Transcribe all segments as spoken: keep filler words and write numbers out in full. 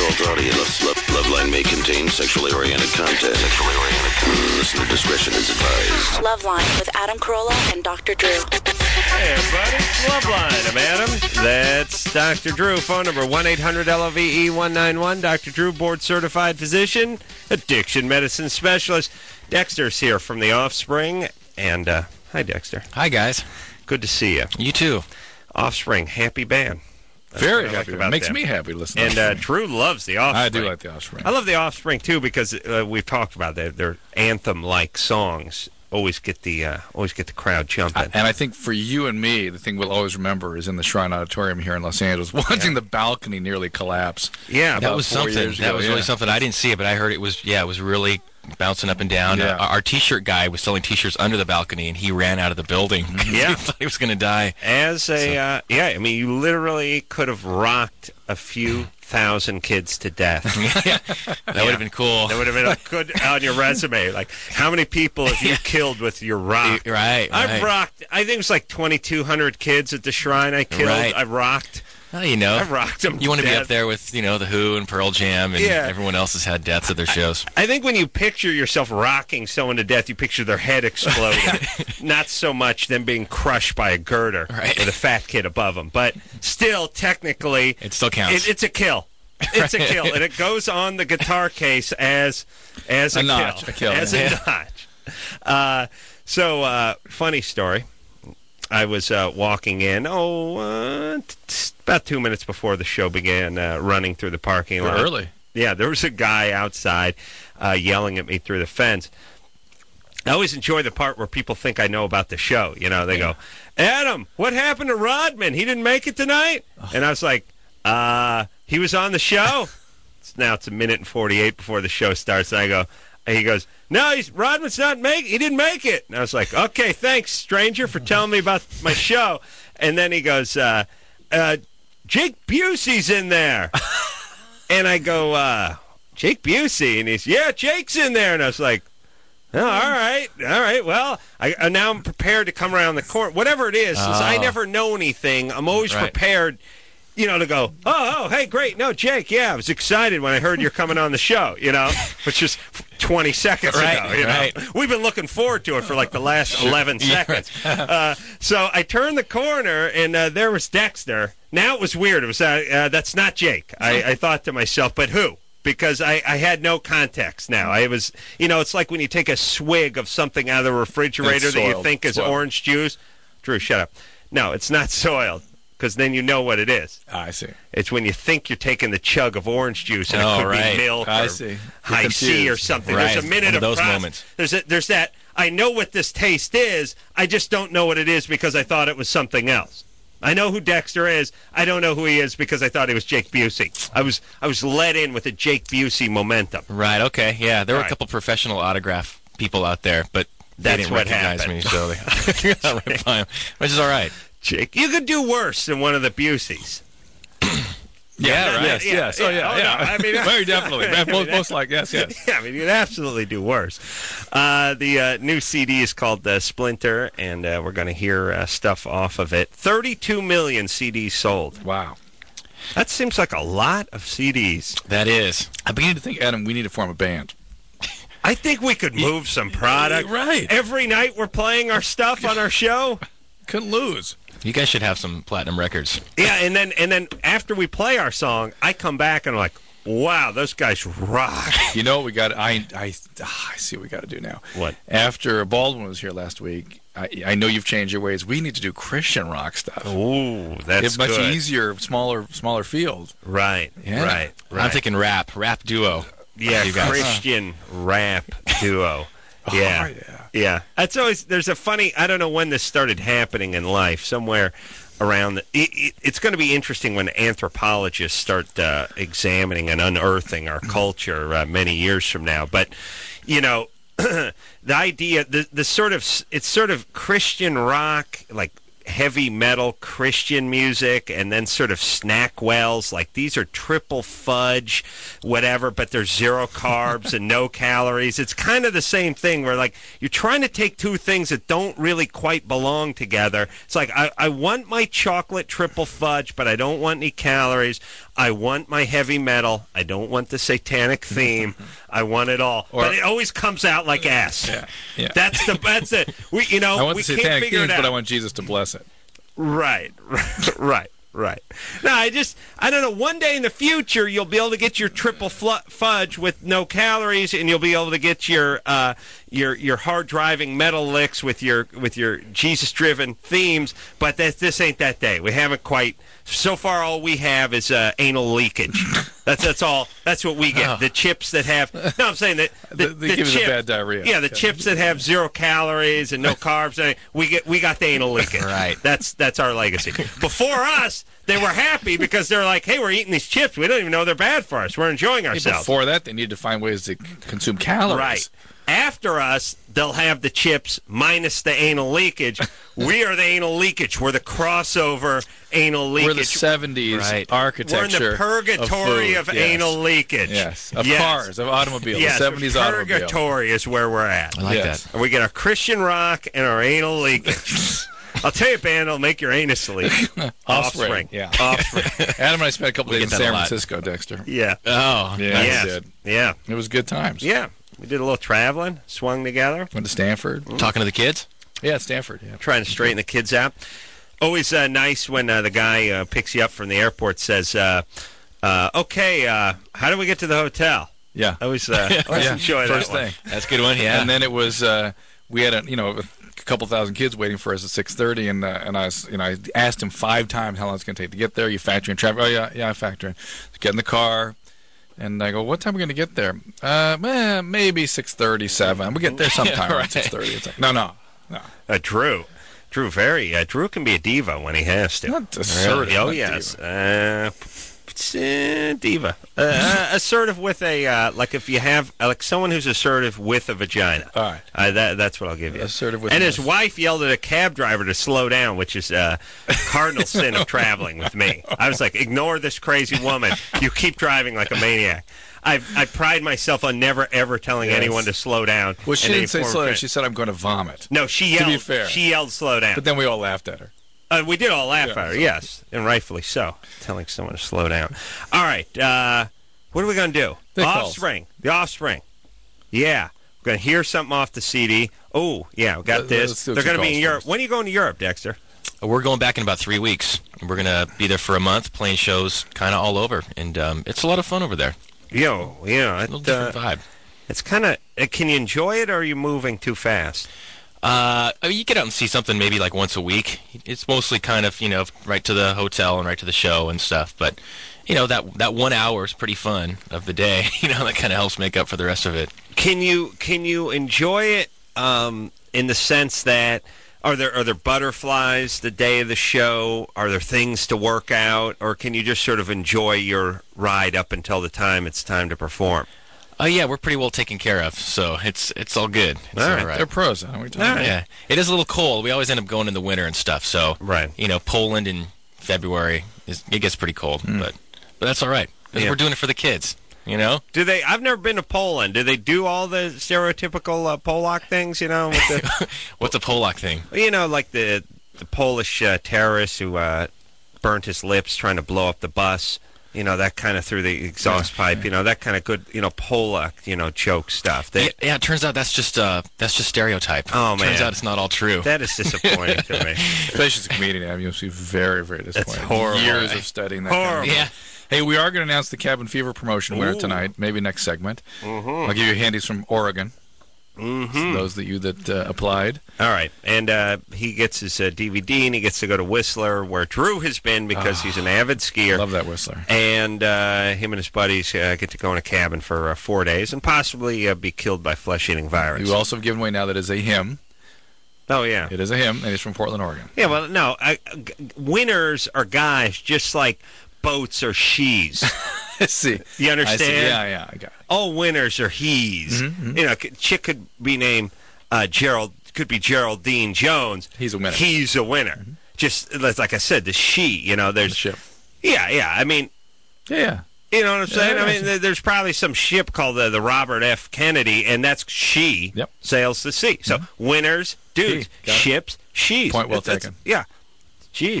adult audience. Love, Loveline may contain sexually oriented content. Sexually oriented content. Listener discretion is advised. Loveline with Adam Carolla and Doctor Drew. Hey, everybody. It's Loveline. I'm Adam. That's Doctor Drew. Phone number one eight hundred L O V E one nine one. Doctor Drew, board-certified physician, addiction medicine specialist. Dexter's here from The Offspring. And, uh, hi, Dexter. Hi, guys. Good to see you. You too. Offspring, happy band. That's Very what I like happy. about It makes them. me happy to listen And to uh, Drew loves The Offspring. I do like The Offspring. I love The Offspring, too, because uh, we've talked about that. Their anthem-like songs always get the uh, always get the crowd jumping. I, and I think for you and me, the thing we'll always remember is in the Shrine Auditorium here in Los Angeles, watching Yeah. the balcony nearly collapse. Yeah, That about was four something. years That ago, was yeah. really something. I didn't see it, but I heard it was, yeah, it was really bouncing up and down. Yeah. Uh, our T-shirt guy was selling T-shirts under the balcony, and he ran out of the building. Yeah. He thought he was going to die. As a, uh, yeah, I mean, you literally could have rocked a few thousand kids to death. Yeah. That would have been cool. That would have been a good on your resume. Like, how many people have you killed with your rock? Right, I've right. rocked, I think it was like twenty-two hundred kids at the Shrine I killed. Right. I rocked. Well, you know, I rocked them you want to be dead. up there with, you know, The Who and Pearl Jam, and Yeah. everyone else has had deaths at their shows. I think when you picture yourself rocking someone to death, you picture their head exploding. Not so much them being crushed by a girder Right. with a fat kid above them. But still, technically, It still counts. It, it's a kill. It's a kill, and it goes on the guitar case as as a, A notch, kill, a kill, as yeah. a notch. Uh, so, uh, funny story. I was uh, walking in, oh, uh, t- t- about two minutes before the show began, uh, running through the parking You're lot. early. Yeah, there was a guy outside uh, yelling at me through the fence. I always enjoy the part where people think I know about the show. You know, they go, Adam, what happened to Rodman? He didn't make it tonight? And I was like, uh, he was on the show? It's now it's a minute and forty-eight before the show starts. And I go, and he goes, no, he's Rodman's not make. He didn't make it. And I was like, okay, thanks, stranger, for telling me about my show. And then he goes, uh, uh, Jake Busey's in there. And I go, uh, Jake Busey? And he's, yeah, Jake's in there. And I was like, oh, all right, all right. Well, I, uh, now I'm prepared to come around the corner. Whatever it is, since I Oh. never know anything, I'm always Right. prepared, you know, to go, oh, oh, hey, great. No, Jake, yeah, I was excited when I heard you're coming on the show, you know, which is twenty seconds Right, ago, you know. right. We've been looking forward to it for like the last eleven Yeah, seconds. uh, so I turned the corner, and uh, there was Dexter. Now it was weird. It was uh, uh, that's not Jake. I, I thought to myself, but who? Because I, I had no context now. I was, you know, it's like when you take a swig of something out of the refrigerator It's that you soiled. think is Soiled. orange juice. Drew, shut up. No, it's not soiled, because then you know what it is. Ah, I see. It's when you think you're taking the chug of orange juice and Oh, it could right. be milk I or see. You're high C or confused. something. Right. There's a minute One of of those process. moments. There's a, there's that. I know what this taste is. I just don't know what it is because I thought it was something else. I know who Dexter is. I don't know who he is because I thought he was Jake Busey. I was I was let in with a Jake Busey momentum. Right, okay, yeah. There were Right. a couple professional autograph people out there, but they That's didn't what recognize happened. me, so they got right by 'em, which is all right. Jake, you could do worse than one of the Buseys. Yeah, right. Yes, Yeah, yes. Oh, yeah. yeah, Oh, yeah. no, I mean- Very definitely. most, most like, yes, yes. Yeah, I mean, you'd absolutely do worse. Uh, the uh, new C D is called uh, Splinter, and uh, we're going to hear uh, stuff off of it. thirty-two million C Ds sold. Wow. That seems like a lot of C Ds. That is. I'm beginning to think, Adam, we need to form a band. I think we could move some product. Right. Every night we're playing our stuff on our show. Couldn't lose. You guys should have some platinum records. Yeah, and then and then after we play our song, I come back and I'm like, wow, those guys rock. You know what we got? I I ah, I see what we got to do now. What? After Baldwin was here last week, I I know you've changed your ways. We need to do Christian rock stuff. Ooh, that's it's much good. easier, smaller smaller field. Right, Yeah. right, right. I'm thinking rap, rap duo. yeah, you guys. Christian rap duo. Yeah. Oh, yeah. Yeah, that's always. There's a funny. I don't know when this started happening in life. Somewhere around. The, it, it, it's going to be interesting when anthropologists start uh, examining and unearthing our culture uh, many years from now. But you know, the idea, the the sort of, it's sort of Christian rock, like heavy metal Christian music, and then sort of Snackwells, like these are triple fudge, whatever, but there's zero carbs and no calories. It's kind of the same thing where, like, you're trying to take two things that don't really quite belong together. It's like, I, I want my chocolate triple fudge, but I don't want any calories. I want my heavy metal. I don't want the satanic theme. I want it all. Or- but it always comes out like ass. Yeah, yeah. That's the that's it. We you know I want we the can't satanic figure themes, it out. but I want Jesus to bless it. Right, right, right. No, I just, I don't know. One day in the future, you'll be able to get your triple fl- fudge with no calories, and you'll be able to get your uh, your your hard driving metal licks with your with your Jesus driven themes. But that this ain't that day. We haven't quite. So far, all we have is uh, anal leakage. That's that's all. That's what we get. Oh. The chips that have. No, I'm saying that the, They- they the give you the chip- bad diarrhea. Yeah, the Yeah. chips that have zero calories and no carbs. and We get we got the anal leakage. Right. That's that's our legacy. Before us, they were happy because they're like, hey, we're eating these chips. We don't even know they're bad for us. We're enjoying ourselves. Before that, they needed to find ways to consume calories. Right. After us, they'll have the chips minus the anal leakage. We are the anal leakage. We're the crossover anal leakage. We're the seventies Right. architecture. We're in the purgatory of, of, food. Yes. anal leakage. Yes, of Yes. cars, of automobiles, Yes, the seventies automobile. purgatory is where we're at. I like Yes. that. And we get our Christian rock and our anal leakage. I'll tell you, a band will make your anus leak. Offspring. Yeah. Offspring. Adam and I spent a couple We days in get that a San lot. Francisco, Dexter. Yeah. Oh, Yeah, Yes. we did. Yeah. It was good times. Yeah. We did a little traveling, swung together, Went to Stanford. talking to the kids. Yeah, Stanford. Yeah. trying to straighten the kids out. Always uh, nice when uh, the guy uh, picks you up from the airport, says, uh, uh, okay, uh, how do we get to the hotel? Yeah. I always, uh, always Yeah, enjoy first that one. thing. That's a good one. Yeah. And then it was uh, we had a you know a couple thousand kids waiting for us at six thirty, and uh, and I was, you know I asked him five times how long it's going to take to get there. You factor in traffic? Oh yeah, yeah, I factor in. Get in the car, and I go, what time are we going to get there? Uh, eh, maybe six thirty, seven. We get there sometime Yeah, around right. six thirty. It's like no, no, no. Uh, Drew. Drew, very. Uh, Drew can be a diva when he has to. Not assertive. Oh, not yes. diva. Uh, it's, uh, diva. Uh, uh, assertive with a, uh, like if you have, uh, like someone who's assertive with a vagina. All right. Uh, that, that's what I'll give you. Assertive with And a- his wife yelled at a cab driver to slow down, which is a cardinal sin of traveling with me. I was like, ignore this crazy woman. You keep driving like a maniac. I've, I pride myself on never, ever telling Yes. anyone to slow down. Well, she in any didn't say form of slow down. tra- She said, I'm going to vomit. No, she To yelled. be fair. She yelled, slow down. But then we all laughed at her. Uh, we did all laugh Yeah, at her, so- yes, and rightfully so. Telling someone to slow down. All right, uh, what are we going to do? Thick calls. Offspring. The Offspring. Yeah. We're going to hear something off the C D. Oh, yeah, we got Let- this. let's do They're some going to be in calls Europe. first. When are you going to Europe, Dexter? We're going back in about three weeks. We're going to be there for a month, playing shows kind of all over. And um, it's a lot of fun over there. Yo, yeah, A little it, different uh, vibe. it's kind of, uh, can you enjoy it, or are you moving too fast? Uh, I mean, you get out and see something maybe like once a week. It's mostly kind of, you know, right to the hotel and right to the show and stuff. But, you know, that that one hour is pretty fun of the day. You know, that kind of helps make up for the rest of it. Can you can you enjoy it um, in the sense that are there are there butterflies the day of the show? Are there things to work out, or can you just sort of enjoy your ride up until the time it's time to perform? Oh, yeah, we're pretty well taken care of, so it's it's all good. It's All all right. right. They're pros. Huh? We're talking All about- right. Yeah, it is a little cold. We always end up going in the winter and stuff. So, Right. you know, Poland in February is it gets pretty cold, but but that's all right. 'Cause Yeah. we're doing it for the kids. You know, Do they? I've never been to Poland. Do they do all the stereotypical uh, Polak things? You know, with the, what's a Polak thing? you know, like the the Polish uh, terrorist who uh, burnt his lips trying to blow up the bus. You know, that kind of through the exhaust pipe. You know, that kind of good. You know, Polak. You know, joke stuff. They, Yeah, yeah, it turns out that's just uh that's just stereotype. Oh, Turns man. out it's not all true. That is disappointing to me. Especially as a comedian, Adam, you'll be very, very disappointed. horrible. Years of studying that. kind of Horrible. thing. yeah. Hey, we are going to announce the Cabin Fever promotion winner Ooh. tonight. Maybe next segment. I'll give you handies from Oregon. Mm-hmm. Those that you that uh, applied. All right, and uh, he gets his uh, D V D, and he gets to go to Whistler, where Drew has been because he's an avid skier. Love that Whistler. And uh, him and his buddies uh, get to go in a cabin for uh, four days and possibly uh, be killed by flesh-eating virus. You also have given away now that is a hymn. Oh, yeah. It is a hymn, and it's from Portland, Oregon. Yeah, well, no, I, g- winners are guys just like boats are she's. see. You understand? I see. Yeah, yeah, I got it. All winners are he's. Mm-hmm, You know, c- chick could be named uh, Gerald, could be Geraldine Jones. He's a winner. He's a winner. Just like like I said, the she. You know, The there's ship. yeah, yeah. I mean, Yeah, yeah. you know what I'm saying? Yeah, I I mean, see. there- there's probably some ship called the, the Robert F. Kennedy, and that's she Yep. sails the sea. So winners, dudes, He, got it. ships, she's. Point well It's- it's- taken. Yeah. Jeez.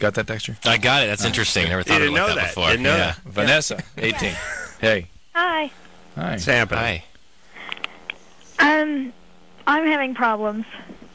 Got that, Dexter? I got it. That's interesting. Never thought You of it didn't like know that, that. before. Didn't know yeah. that. Vanessa, eighteen. Hey. Hi. Hi. What's happening? Hi. Um, I'm having problems.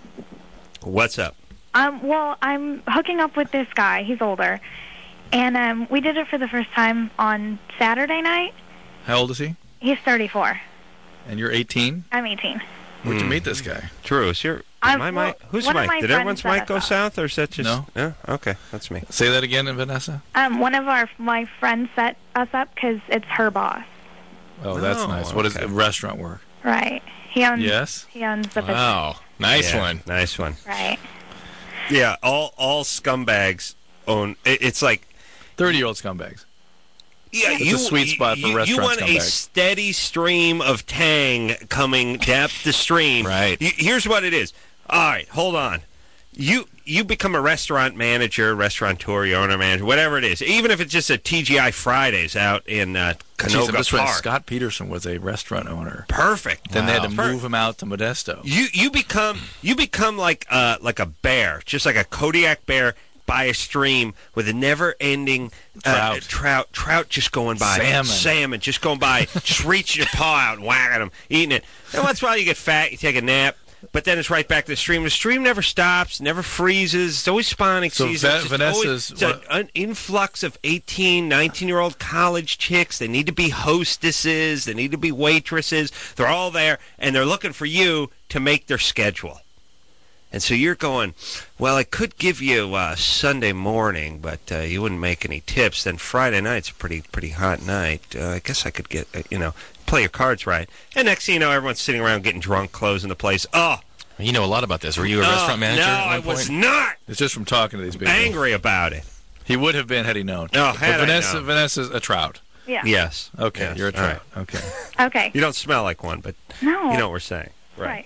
What's up? Um, well, I'm hooking up with this guy. He's older. And um, we did it for the first time on Saturday night. How old is he? He's thirty-four. And you're eighteen? I'm eighteen. Where'd you Hmm. meet this guy? True. Is your is I'm- my well, mic? Whose one of mic? my Did friends everyone's set mic us go up. south, or is that just? No. Yeah. Okay, that's me. Say that again, Vanessa. Um, one of our my friends set us up because it's her boss. Oh, that's Oh, nice. What is okay. it? Restaurant work? Right. He owns. Yes. He owns the business. Wow. Nice Yeah, one. Nice one. Right. Yeah. All all scumbags own. It, it's like. thirty-year-old scumbags. Yeah, It's a you, sweet spot for you, restaurant You want a scumbags. steady stream of tang coming down the stream. Right. You, here's what it is. All right, hold on. You you become a restaurant manager, restaurateur, your owner manager, whatever it is. Even if it's just a T G I Fridays out in uh, Jeez, Canoga I'm just read Park. Scott Peterson was a restaurant owner. Perfect. Then they had to Wow. move him out to Modesto. You you become you become like uh like a bear, just like a Kodiak bear by a stream with a never-ending uh, Trout. trout, trout just going by, Salmon. salmon just going by, just reaching your paw out and whacking them, eating it. And once in a while you get fat, you take a nap, but then it's right back to the stream. The stream never stops, never freezes. It's always spawning So season. Va- It's just Vanessa's- always, it's an, an influx of eighteen, nineteen-year-old college chicks. They need to be hostesses. They need to be waitresses. They're all there, and they're looking for you to make their schedule. And so you're going, well, I could give you uh, Sunday morning, but uh, you wouldn't make any tips. Then Friday night's a pretty pretty hot night. Uh, I guess I could get, uh, you know, play your cards right. And next thing you know, everyone's sitting around getting drunk, closing the place. Oh, You know a lot about this. Were you a oh, restaurant manager no, at one I was point? not It's just from talking to these people. angry about it. He would have been had he known. No, But had I Vanessa, known. Vanessa's a trout. Yeah. Yes. Okay, Yes. you're a All right. trout. Okay. Okay. You don't smell like one, but No. you know what we're saying. Right.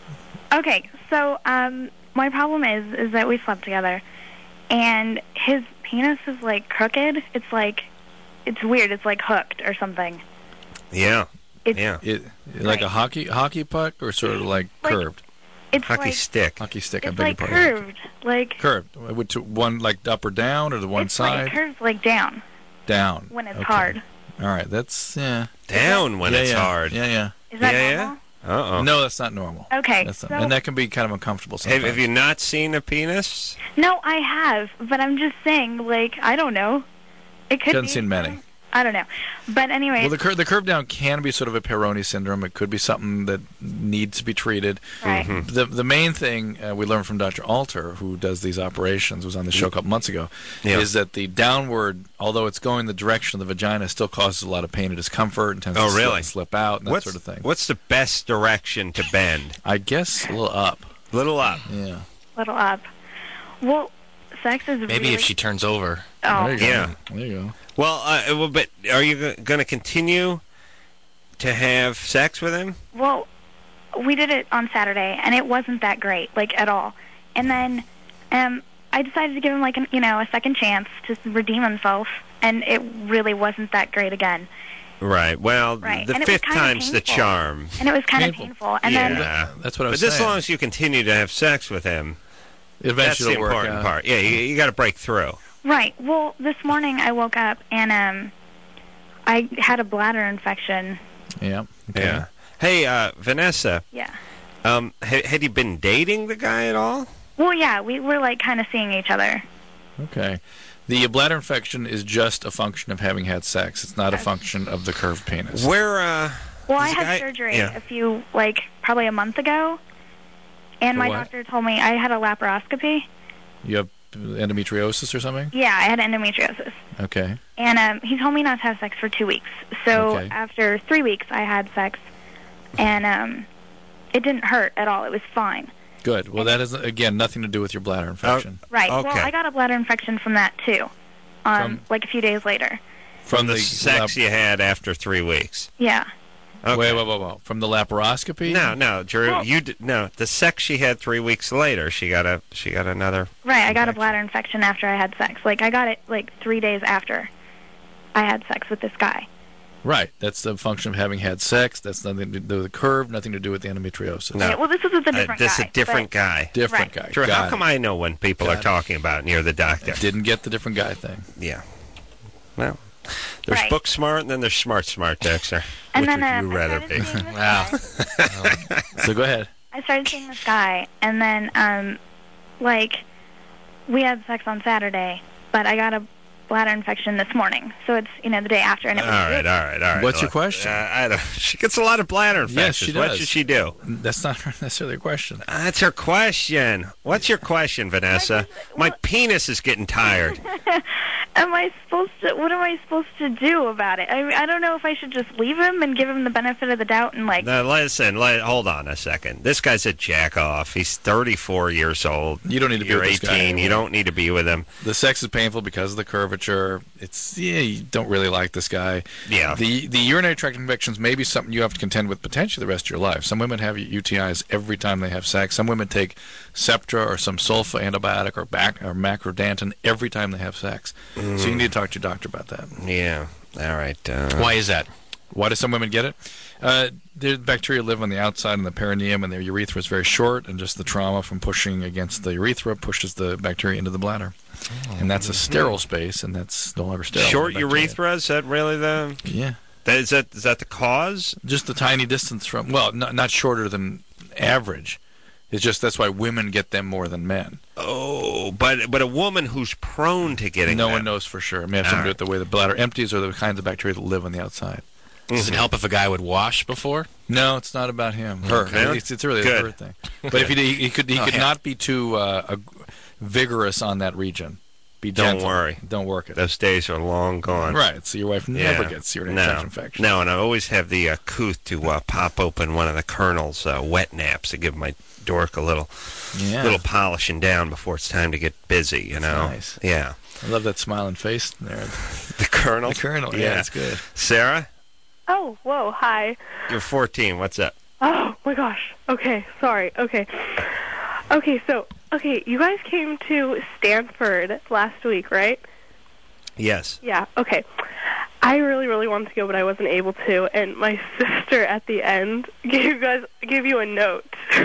Okay, so um, my problem is is that we slept together, and his penis is like crooked. It's like, it's weird. It's like hooked or something. Yeah. It's Yeah. It, like a Right. hockey hockey puck or sort of like Like- curved? it's Hockey like stick. Hockey stick, I it's beg like your pardon. curved. Like Curved. Would to one like up or down or the one it's side? like curved like down Down. when it's Okay. hard. All right, that's yeah. Down when yeah, it's yeah. hard. Yeah, yeah. Is that Yeah, yeah. normal? Uh-oh. No, that's not normal. Okay. That's not, so, and that can be kind of uncomfortable Have, sometimes. have you not seen a penis? no, I have, but I'm just saying, like, I don't know. It could Haven't be. seen many. I don't know. But anyway, Well, the curve the curve down can be sort of a Peyronie syndrome. It could be something that needs to be treated. right. Mm-hmm. The the main thing uh, we learned from Doctor Alter, who does these operations, was on the show a couple months ago, Yeah. is that the downward, although it's going the direction of the vagina, still causes a lot of pain and discomfort and tends Oh, to slip- really? slip, out and that What's, sort of thing. what's the best direction to bend? I guess a little up. Little up. Yeah. Little up. Well, sex is Maybe really... if she turns over. Oh, There you go. Yeah. There you go. Well, uh, well, but are you going to continue to have sex with him? well, we did it on Saturday, and it wasn't that great, like, at all. And then um, I decided to give him, like, an, you know, a second chance to redeem himself, and it really wasn't that great again. Right. Well, Right. the And it was fifth kinda time's the painful. charm. And it was kind of Painful. painful. And yeah. then, That's what I But was just as saying. long as you continue to have sex with him, that's Eventually the it'll work important out. part. Yeah, you, you got to break through. right, well, this morning I woke up, and um, I had a bladder infection. Yeah. Okay. Yeah. Hey, uh, Vanessa, Yeah. um, ha- had you been dating the guy at all? Well, yeah, we were, like, kind of seeing each other. Okay. The bladder infection is just a function of having had sex. It's not a function of the curved penis. Where, uh... Well, I Is the had guy- surgery yeah. a few, like, probably a month ago, and For my what? doctor told me I had a laparoscopy. You have endometriosis or something? Yeah, I had endometriosis. Okay. And um, he told me not to have sex for two weeks. So Okay. after three weeks, I had sex, and um, it didn't hurt at all. It was fine. Good. Well, that has, again, nothing to do with your bladder infection. Right. Okay. Well, I got a bladder infection from that, too, um, From- like a few days later. From the sex you had after three weeks. Yeah. Okay. Wait, wait, wait, wait. From the laparoscopy? No, no, Drew. Well- you d- no. The sex she had three weeks later, she got a she got another. Right, I got a infection. bladder infection after I had sex. Like, I got it, like, three days after I had sex with this guy. Right. That's the function of having had sex. That's nothing to do with the curve, nothing to do with the endometriosis. No. Yeah, well, this is with a different Uh, this is guy. a different but- guy. Different Right. guy. Drew, Got how it. come I know when people Got are it. talking about and you're the doctor? Didn't get the different guy thing. Yeah. Well, there's Right. book smart and then there's smart smart, Dexter. And Which then would um, you I rather started be? seeing this Wow. guy. So go ahead. I started seeing this guy, and then, um, like, we had sex on Saturday, but I got a bladder infection this morning, so it's, you know, the day after, and it All was right, all right, all right. What's your Look, question? Uh, I don't, she gets a lot of bladder infections. Yes, she What does. should she do? That's not necessarily a question. That's her question. What's your question, Vanessa? My penis is getting tired. Am I supposed to? What am I supposed to do about it? I, I don't know if I should just leave him and give him the benefit of the doubt and like. Now, listen, let, hold on a second. This guy's a jack-off. He's thirty-four years old. You don't need to be You're with this guy eighteen. You anymore. don't need to be with him. The sex is painful because of the curvature. It's yeah, you don't really like this guy. Yeah. The the urinary tract infections may be something you have to contend with potentially the rest of your life. Some women have U T Is every time they have sex. Some women take Septra or some sulfa antibiotic or bac or macrodantin every time they have sex. Mm. So you need to talk to your doctor about that. Yeah. All right. Uh, Why is that? Why do some women get it? Uh, the bacteria live on the outside in the perineum, and their urethra is very short, and just the trauma from pushing against the urethra pushes the bacteria into the bladder. And that's a sterile space, and that's no longer sterile. Short Bacteria. urethra? Is that really the? Yeah. That, is that is that the cause? Just a tiny distance from, well, not, not shorter than average. It's just that's why women get them more than men. Oh, but but a woman who's prone to getting No them. one knows for sure. It may have something to do with the way the bladder empties or the kinds of bacteria that live on the outside. Does it help if a guy would wash before? No, it's not about him. Her. Okay. It's, it's really Good. a her thing. But if he, did- he could, he Oh, could yeah. not be too uh, ag- vigorous on that region. Be Don't gentle. worry. Don't work it. Those days are long gone. Right. So your wife Yeah. never gets urinary no. tract infection. No, and I always have the uh, couth to uh, pop open one of the Colonel's uh, wet naps to give my dork a little Yeah. little polishing down before it's time to get busy, you know. nice. Yeah. I love that smiling face there. The Colonel. The Colonel. Yeah, that's good. Sarah, Oh, whoa, hi. you're fourteen. What's up? Oh, my gosh. Okay, sorry. Okay. Okay, so, okay, you guys came to Stanford last week, right? Yes. Yeah, okay. I really, really wanted to go, but I wasn't able to, and my sister at the end gave you guys, gave you a note.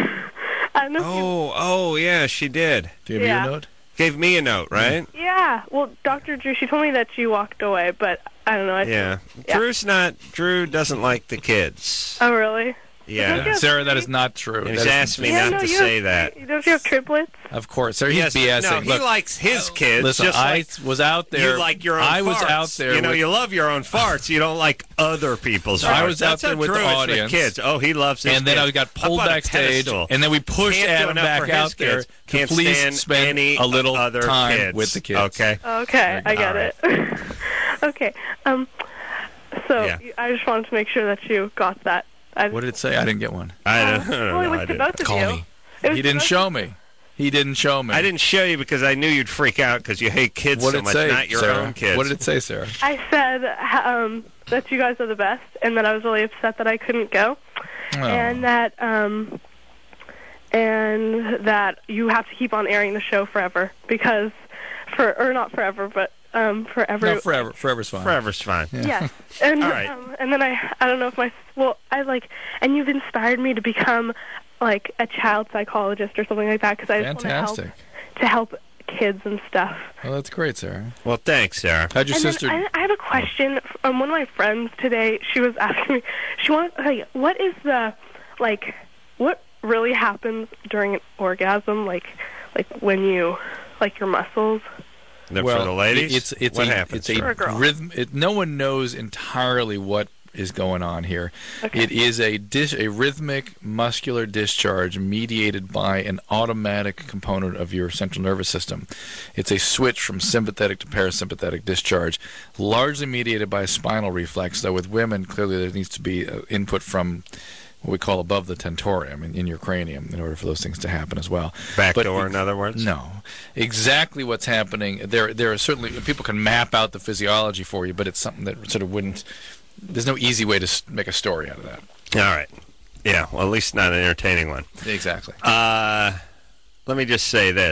I don't know if Oh, oh, yeah, she did. Do you have Yeah. your note? Gave me a note, right? you... Yeah, well, Doctor Drew, she told me that you walked away, but I don't know. I Yeah. Yeah. Drew's not. Drew doesn't like the kids. Oh, really? Yeah. Yeah. Sarah, that is not true. And That he's is- asked me Yeah, not no, to you say have, that. You don't you have triplets? Of course. Sarah, he's Yes, BSing. no, he Look, likes his kids. listen, just I like was out there. you like your own I was farts. out there. You know, with- you love your own farts. You don't like other people's No, farts. I was out That's there how with the Drew is audience. kids. Oh, he loves his and then kids. I got Up pulled on a backstage, pedestal. and then we pushed Can't do Adam enough back for his out there kids. to Can't please stand spend any a little other time kids. with the kids. Okay. Okay, I get All it. Okay, um, so Yeah. you- I just wanted to make sure that you got that. I, What did it say? I didn't get one. I don't, I don't well, it know. was I to didn't. both of Call you. me. It was He to didn't both show of you. me. He didn't show me. I didn't show you because I knew you'd freak out because you hate kids What so did it much, say, not your Sarah? own kids. What did it say, Sarah? I said um, that you guys are the best, and that I was really upset that I couldn't go, Oh. and that um, and that you have to keep on airing the show forever because for or not forever, but um, forever. No, forever. Forever's fine. Forever's fine. Yes, and All right. um, and then I I don't know if my well I like and you've inspired me to become like a child psychologist or something like that because I just want Fantastic. to help to help kids and stuff. Well, that's great, Sarah. Well, thanks, Sarah. How'd your And sister? then I, I have a question. Um, one of my friends today, she was asking me, she wanted, like, what is the, like, what really happens during an orgasm, like, like when you, like your muscles? No, well, for the ladies, it's it's what a happens? it's For a a girl. rhythm. It, no one knows entirely what is going on here. Okay. It is a dis, a rhythmic muscular discharge mediated by an automatic component of your central nervous system. It's a switch from sympathetic to parasympathetic discharge, largely mediated by a spinal reflex. Though with women, clearly there needs to be uh, input from what we call above the tentorium in, in your cranium in order for those things to happen as well. Back But door, ex- in other words? No. Exactly what's happening. There there are certainly people can map out the physiology for you, but it's something that sort of wouldn't. There's no easy way to s- make a story out of that. All right. Yeah, well, at least not an entertaining one. Exactly. Uh, let me just say this.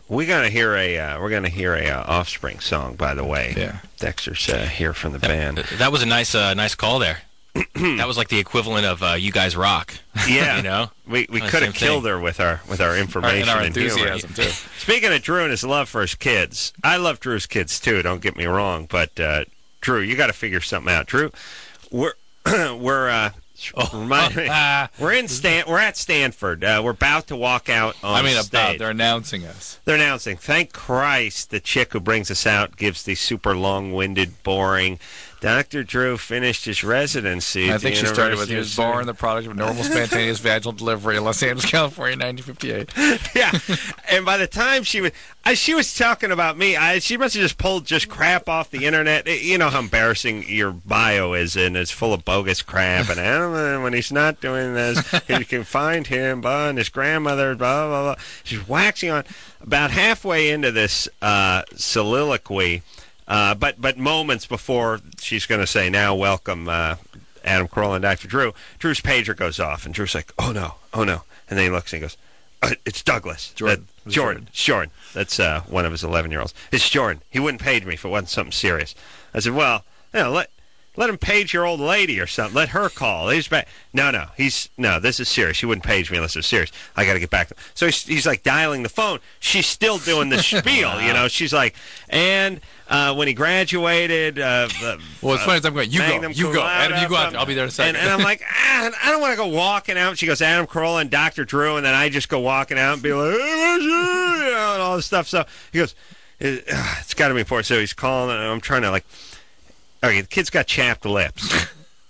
we're gonna hear a uh, we're gonna hear a uh, Offspring song, by the way. Yeah. Dexter's uh, here from the That, band. that was a nice, uh, nice call there. That was like the equivalent of uh, "You Guys Rock." Yeah, you know, we we Oh, could have same killed thing. her with our with our information and our and humor. enthusiasm too. Speaking of Drew and his love for his kids, I love Drew's kids too. Don't get me wrong, but uh, Drew, you got to figure something out. Drew, we're we're uh, remind me, we're in Stan we're at Stanford. Uh, we're about to walk out on I mean, stage. about they're announcing us. They're announcing. Thank Christ, the chick who brings us out gives the super long-winded, boring. Doctor Drew finished his residency. I at think the she started with, University he of was born the product of normal spontaneous vaginal delivery in Los Angeles, California, nineteen fifty-eight. Yeah, and by the time she was, I, she was talking about me. I, she must have just pulled just crap off the internet. You know how embarrassing your bio is, and it's full of bogus crap. And I don't know, when he's not doing this, you can find him. Blah, and his grandmother. Blah blah blah. She's waxing on. About halfway into this uh, soliloquy. Uh, but but moments before she's going to say, now welcome uh, Adam Carolla and Doctor Drew, Drew's pager goes off, and Drew's like, oh no, oh no. And then he looks and he goes, uh, it's Douglas. Jordan. That, It was Jordan. Jordan. It's Jordan. That's uh, one of his eleven-year-olds. It's Jordan. He wouldn't page me if it wasn't something serious. I said, well, you know, let let him page your old lady or something. Let her call. He's back. No, no. He's no. This is serious. He wouldn't page me unless it was serious. I got to get back to him. So he's, he's like dialing the phone. She's still doing the spiel. You know, she's like, and uh, when he graduated, uh, uh, Well, it's funny as I'm going, you go, Magnum you cum go. laude, Adam, you go out. uh, I'll be there in a second. And, and I'm like, ah, I don't want to go walking out. She goes, Adam Carolla and Doctor Drew, and then I just go walking out and be like, hey, where's you? You know, and all this stuff. So he goes, it, uh, it's got to be important. So he's calling, and I'm trying to like, okay, the kid's got chapped lips.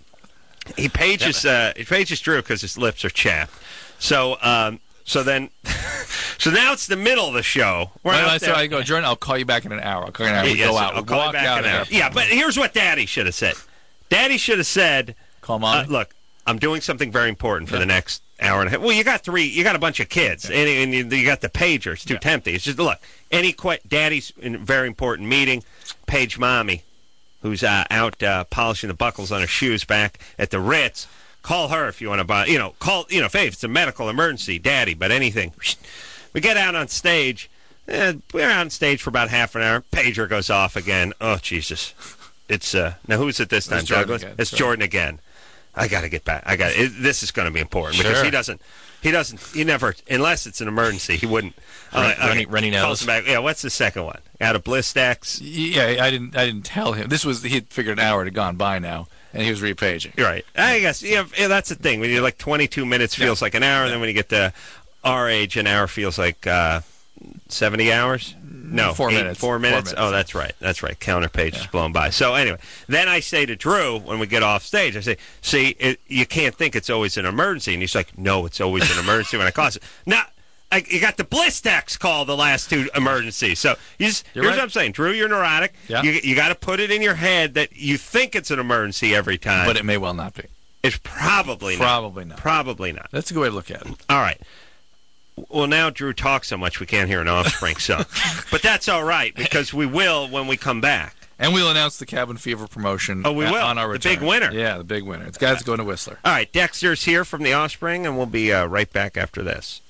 He pages, uh, he pages Drew because his lips are chapped. So, um, so then, so now it's the middle of the show. We're Well, out so there. I go, Jordan, I'll call you back in an hour. I'll call you in an hour. We Yes, go out. I'll We call you walk back out in of an hour. there. Yeah, but here's what Daddy should have said. Daddy should have said, Call uh, Mommy. look, I'm doing something very important for Yeah. the next hour and a half. Well, you got three, you got a bunch of kids, and, and you, you got the pager. It's too Yeah. tempting. It's just, look, any que- Daddy's in a very important meeting, page Mommy, who's uh, out uh, polishing the buckles on her shoes back at the Ritz. Call her if you want to buy, you know, call, you know, if it's a medical emergency, Daddy, but anything. We get out on stage. Eh, we're out on stage for about half an hour. Pager goes off again. Oh, Jesus. It's, uh, now who's it this time, It's Jordan Douglas? again. It's Sorry. Jordan again. I got to get back. I got it, this is going to be important because Sure. he doesn't, he doesn't, he never, unless it's an emergency, he wouldn't. Run- runny- runny calls nose. him back. Yeah, what's the second one? Out of Blistex. Yeah, I didn't. I didn't tell him. This was he had figured an hour had gone by now, and he was repaging. You're right. I guess yeah, yeah, that's the thing. When you're like twenty-two minutes feels like an hour, and then when you get to our age, an hour feels like uh, seventy hours. No, Four eight- minutes. Four Four minutes. minutes. Oh, that's right. That's right. Counter page is blown by. So anyway, then I say to Drew when we get off stage, I say, "See, it, you can't think it's always an emergency." And he's like, "No, it's always an emergency when I call it." Now, I, you got the Blistex call the last two emergencies. So you just, You're here's right. what I'm saying, Drew. You're neurotic. Yeah. You you got to put it in your head that you think it's an emergency every time, But it may well not be. it's probably not. Probably not. Probably not. That's a good way to look at it. All right. Well, now Drew talks so much we can't hear an Offspring song. But that's all right, because we will when we come back. And we'll announce the Cabin Fever promotion. Oh, we uh, will. on our The return. big winner. Yeah, the big winner. It's guys going to Whistler. All right, Dexter's here from the Offspring, and we'll be uh, right back after this.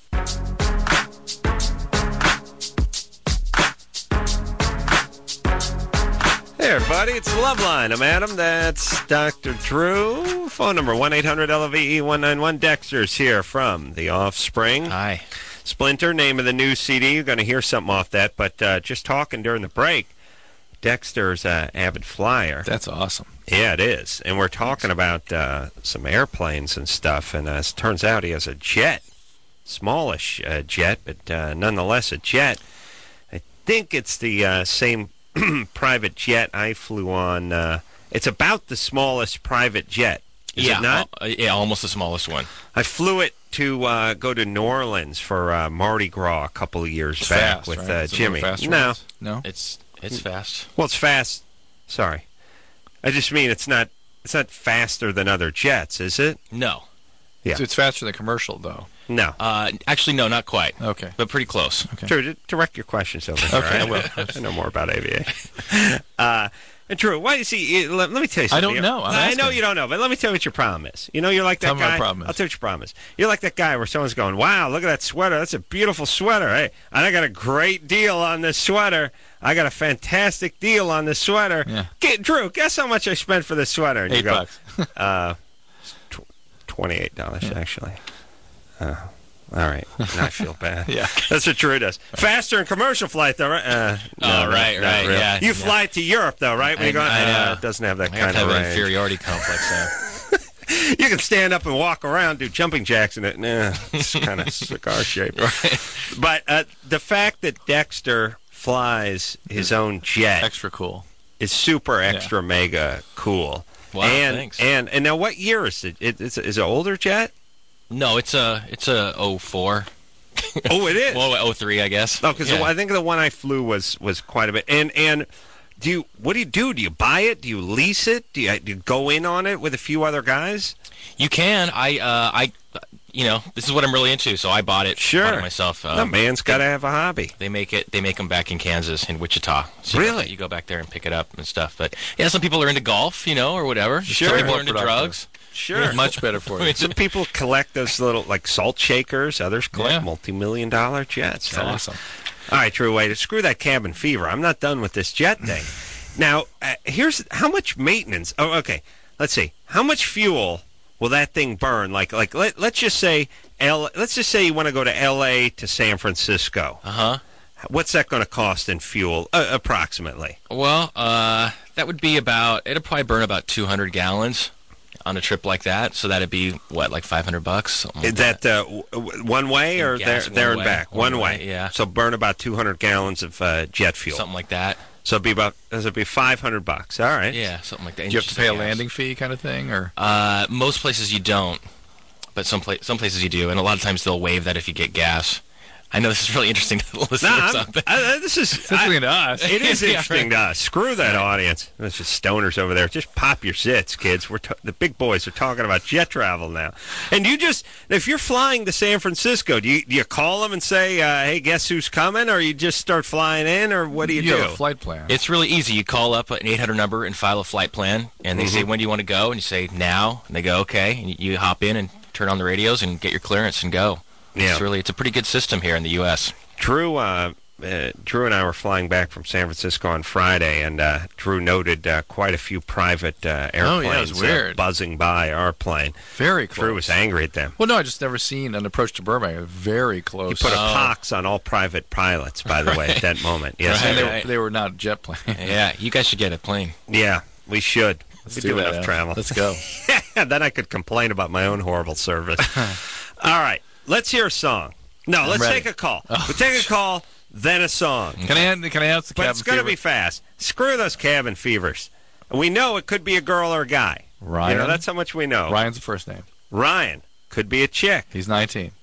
Hey, everybody, it's the Love Line. I'm Adam. That's Doctor Drew. Phone number one eight hundred L V E one nine one. Dexter's here from the Offspring. Hi. Splinter, name of the new C D. You're going to hear something off that, but uh, just talking during the break, Dexter's uh, avid flyer. That's awesome. Yeah, it is. And we're talking about uh, some airplanes and stuff, and uh, as it turns out, he has a jet. Smallish uh, jet, but uh, nonetheless a jet. I think it's the uh, same private jet I flew on. Uh, it's about the smallest private jet. Is yeah, it not? al- yeah, almost the smallest one. I flew it to uh, go to New Orleans for uh, Mardi Gras a couple of years It's back fast, with right? uh, Is it a little Jimmy. faster No, ones? No? It's it's fast. well, it's fast. Sorry, I just mean it's not. It's not faster than other jets, is it? No. Yeah. So it's faster than commercial, though. No. Uh, actually, no, not quite. Okay. But pretty close. Okay. Drew, d- direct your questions over here. Okay, right? I will. I know more about aviation. uh, And Drew, why you see? Let, let me tell you I something. don't know. I'm I know asking. you don't know, but let me tell you what your problem is. You know, you're like that Tell me guy. my problem is. I'll tell you what your problem is. You're like that guy where someone's going, "Wow, look at that sweater. That's a beautiful sweater. Hey, and I got a great deal on this sweater. I got a fantastic deal on this sweater. Yeah. Get, Drew, guess how much I spent for this sweater?" And Eight you go, bucks. uh, tw- twenty-eight dollars actually. Uh, all right, now I feel bad. Yeah. That's what Drew does. Faster in commercial flight, though, right? Uh, no, Oh, not- right, not right, really. yeah, You yeah. fly to Europe, though, right? When I- you go, I know. uh, it doesn't have that I kind have of to have an range. inferiority complex there. You can stand up and walk around, do jumping jacks in it. Nah, it's kind of cigar shaped. But uh, the fact that Dexter flies his own jet Extra cool. is super extra mega cool. Wow, and, thanks. And and now, what year is it? it it's, is it an older jet? No, it's a it's a oh four. Oh, it is. Well, oh three, I guess. No, because Yeah. I think the one I flew was was quite a bit. And and do you what do you do? Do you buy it? Do you lease it? Do you, do you go in on it with a few other guys? You can. I, uh, I, you know, this is what I'm really into, so I bought it. Sure. Bought it myself. Um, no man's got to have a hobby. They make it. They make them back in Kansas, in Wichita. So you- Really? You go back there and pick it up and stuff. But yeah, some people are into golf, you know, or whatever. Sure. Some people More are into productive. drugs. Sure. Much better for you. Some people collect those little like salt shakers. Others collect Yeah. multi-million dollar jets. It's Huh? awesome. All right, Drew. Wait, screw that cabin fever. I'm not done with this jet thing. Now, uh, here's how much maintenance. Oh, okay. Let's see. How much fuel will that thing burn? Like, like let, let's just say L. Let's just say you want to go to L A to San Francisco. Uh huh. What's that going to cost in fuel, uh, approximately? Well, uh, that would be about. It'd probably burn about two hundred gallons on a trip like that. So that'd be what, like five hundred bucks. Something like Is that uh, w- w- one way or Gas, there, one there and way. back? One One way. way, yeah. So burn about two hundred gallons of uh, jet fuel. something like that. So it'd be about. It'd be five hundred bucks. All right. Yeah, something like that. Do you have to pay a Gas. landing fee kind of thing, or Uh, most places you don't, but some pla- some places you do, and a lot of times they'll waive that if you get gas. I know this is really interesting to the listeners Nah, out I'm- there. I, I- this is. essentially I- into us? It is Yeah, interesting to us. Screw that audience. It's just stoners over there. Just pop your zits, kids. We're t- the big boys are talking about jet travel now. And you just, if you're flying to San Francisco, do you do you call them and say, uh, "Hey, guess who's coming?" Or you just start flying in, or what do you, You do? have a flight plan. It's really easy. You call up an eight hundred number and file a flight plan, and they say, when do you want to go? And you say, now. And they go, okay. And you hop in and turn on the radios and get your clearance and go. Yeah. It's really, it's a pretty good system here in the U S Drew, uh, uh, Drew and I were flying back from San Francisco on Friday, and uh, Drew noted uh, quite a few private uh, Oh, yeah, it was airplanes weird. Uh, buzzing by our plane. Very close. Drew was angry at them. Well, no, I just never seen an approach to Burbank. It was very He close. put a Oh. pox on all private pilots, by the way, at that moment. Yes, and he they, did. were, they were not jet planes. Yeah, you guys should get a plane. Yeah, we should. Let's we do do that, enough Al. travel. Let's go. Then I could complain about my own horrible service. All right, let's hear a song. No, let's ready. take a call. Oh, we'll take a call, then a song. Can I an- can I announce the But cabin it's going to fever? be fast. Screw those cabin fevers. We know it could be a girl or a guy. Ryan? You know, that's how much we know. Ryan's the first name. Ryan could be a chick. He's nineteen.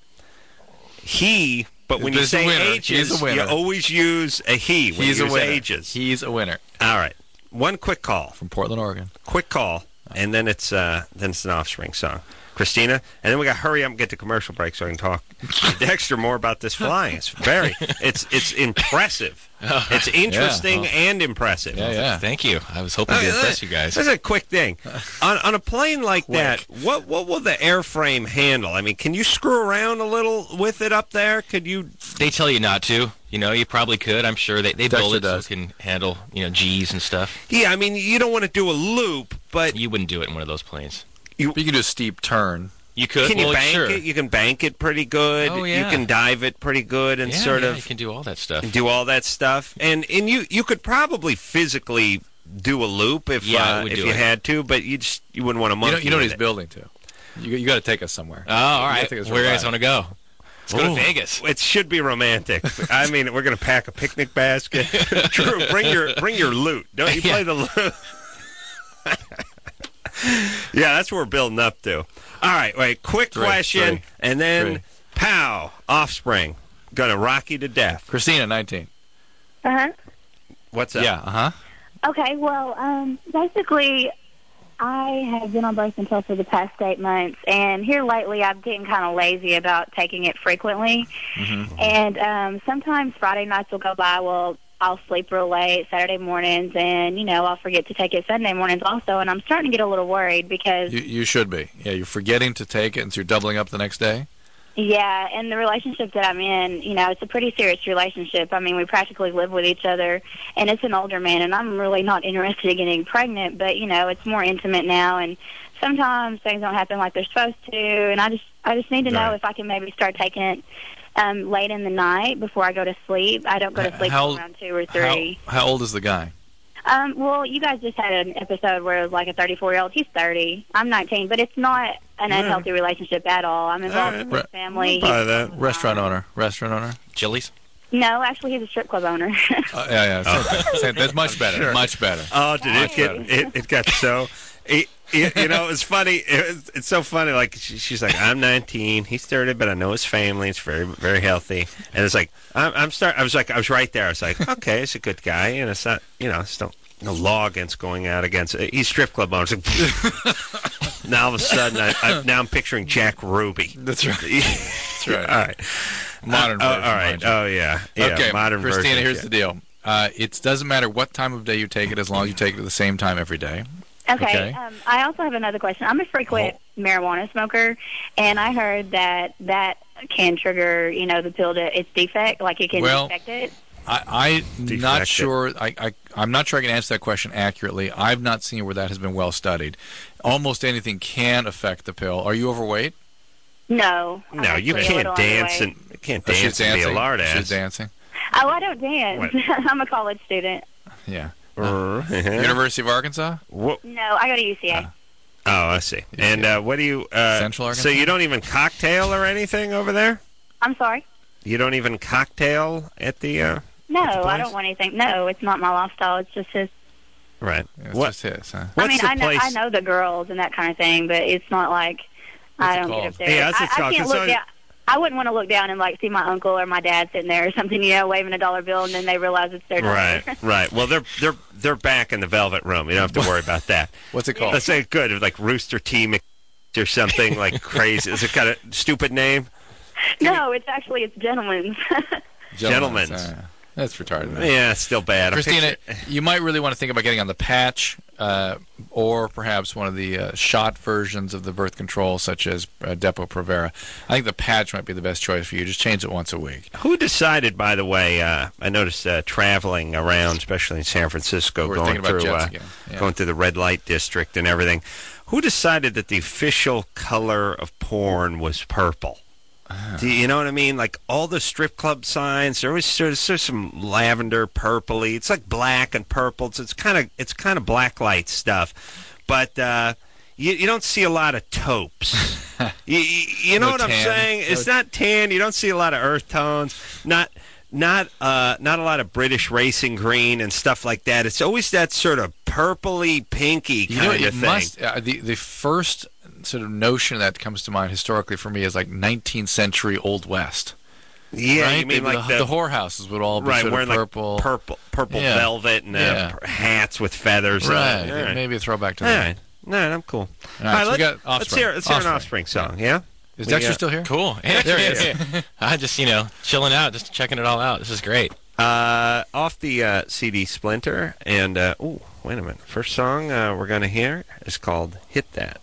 He, but when you He's a say winner. ages, He's a winner. you always use a he when He's you a use winner. ages. He's a winner All right. One quick call. from Portland, Oregon. Quick call, and then it's uh, then it's an Offspring song. Christina, and then we got to hurry up and get to commercial break so I can talk to Dexter more about this flying. It's very, it's it's impressive. It's interesting Yeah. and impressive. Yeah, yeah. Thank you. I was hoping to Uh, impress you guys. This is a quick thing. On, on a plane like that, what what will the airframe handle? I mean, can you screw around a little with it up there? Could you? They tell you not to. You know, you probably could. I'm sure they, they Dexter build it so does. it can handle, you know, G's and stuff. Yeah, I mean, you don't want to do a loop, but You wouldn't do it in one of those planes. But you can do a steep turn. You could. can you well, bank sure. it? You can bank it pretty good. Oh, You yeah. can dive it pretty good and Yeah, sort yeah, of you can do all that stuff. do all that stuff. And and you you could probably physically do a loop if Yeah, I uh, would if do you it. had to, but you just you wouldn't want to You monkey know, you know what with he's it. building to. You, you got to take us somewhere. Oh, all You gotta right. take us for Where a do you guys ride. want to go? Let's go Ooh. to Vegas. It should be romantic. I mean, we're going to pack a picnic basket. Drew, bring your bring your loot. Don't you play the loot? Yeah, that's what we're building up to. All right, wait. Quick Three, question, three, and then three. pow, Offspring, gonna rock you to death. Christina, nineteen. Uh huh. What's up? Yeah, uh-huh. Okay, well, um, basically, I have been on birth control for the past eight months, and here lately I'm getting kind of lazy about taking it frequently. Mm-hmm. And um, sometimes Friday nights will go by, well, I'll sleep real late Saturday mornings, and, you know, I'll forget to take it Sunday mornings also, and I'm starting to get a little worried because... You, you should be. Yeah, you're forgetting to take it, and so you're doubling up the next day? Yeah, and the relationship that I'm in, you know, it's a pretty serious relationship. I mean, we practically live with each other, and it's an older man, and I'm really not interested in getting pregnant, but, you know, it's more intimate now, and sometimes things don't happen like they're supposed to, and I just I just need to know Right. if I can maybe start taking it um, late in the night before I go to sleep. I don't go to sleep How- until around two or three. How, how old is the guy? Um, well, you guys just had an episode where it was like a thirty-four-year-old. He's thirty. I'm nineteen, but it's not an Yeah. unhealthy relationship at all. I'm involved All with right. his family. Buy He's- that. Restaurant owner. Restaurant owner. Chili's? No, actually, he's a strip club owner. Uh, yeah, yeah. Same thing. Same- That's much better. Sure. Much better. Oh, did it get it? It got so. It, it, you know, it's funny. It was, it's so funny. Like she, she's like, I'm nineteen. He's thirty, but I know his family. It's very, very healthy. And it's like, I'm, I'm start. I was like, I was right there. I was like, okay, he's a good guy, and it's not, you know, it's no, no law against going out against. He's strip club owner. It's like, now all of a sudden, I, I, now I'm picturing Jack Ruby. That's right. That's right. All right. Modern Uh, version. all right. mind you. Oh yeah. Yeah. Okay, Modern Christina, version. here's yeah. the deal. Uh, it doesn't matter what time of day you take it as long as you take it at the same time every day. Okay. Okay. Um, I also have another question. I'm a frequent marijuana smoker, and I heard that that can trigger, you know, the pill to its defect, like it can Well, affect it. I, I'm Defected. not sure. I, I, I'm not sure I can answer that question accurately. I've not seen where that has been well studied. Almost anything can affect the pill. Are you overweight? No. I'm No, you actually a can't little dance underweight. and you can't Oh, she's dance and be a dancing. lard ass. She's dancing. Oh, I don't dance. What? I'm a college student. Yeah. Uh, University of Arkansas? What? No, I go to U C A. Oh, I see. And uh, what do you? Uh, Central Arkansas? So you don't even cocktail or anything over there? I'm sorry. You don't even cocktail at the? Uh, No, At the I place? don't want anything. No, it's not my lifestyle. It's just his. right. Yeah, it's what? just his, huh? What's I mean, the I know, place? I know the girls and that kind of thing, but it's not like What's I it don't called? get up there. Yeah, that's I, what it's I called. can't So- look down. I wouldn't want to look down and like see my uncle or my dad sitting there or something, you know, waving a dollar bill, and then they realize it's their dollar. Right, right. Well, they're they're they're back in the Velvet Room. You don't have to worry about that. What's it called? Let's say good, like Rooster T. Mc or something like crazy. Is it got a stupid name? No, it's actually it's gentlemen's. Gentlemen's. Uh, that's retarded. man. Yeah, it's still bad. I'm Christina, picturing- you might really want to think about getting on the patch, uh, or perhaps one of the uh, shot versions of the birth control, such as uh, Depo-Provera. I think the patch might be the best choice for you. Just change it once a week. Who decided, by the way, uh, I noticed uh, traveling around, especially in San Francisco, We're going thinking about through jets uh, again. Yeah. going through the red light district and everything. Who decided that the official color of porn was purple? Do you know what I mean? Like all the strip club signs, there was there's, there's some lavender, purpley. It's like black and purple. It's, it's kind of it's kind of black light stuff, but uh, you you don't see a lot of taupes. you, you, you know No what I'm tan. saying? It's No- not tan. You don't see a lot of earth tones. Not not uh, not a lot of British racing green and stuff like that. It's always that sort of purpley, pinky You know, kind it of thing. must. Uh, the the first sort of notion that comes to mind historically for me is like nineteenth century Old West. yeah, right? you mean the, like the, the whorehouses would all be right, sort wearing of purple. like purple, purple Yeah. velvet and uh, Yeah. p- hats with feathers. right. Uh, all right. Maybe a throwback to All that. right. No, I'm cool. All right, so we let, got let's Offspring. hear, let's hear an Offspring. Offspring song, yeah? Is We, Dexter uh, still here? Cool. Yeah, There he is. I just, you know, chilling out, just checking it all out. This is great. Uh, off the uh, C D Splinter, and, uh, oh, wait a minute. First song uh, we're going to hear is called Hit That.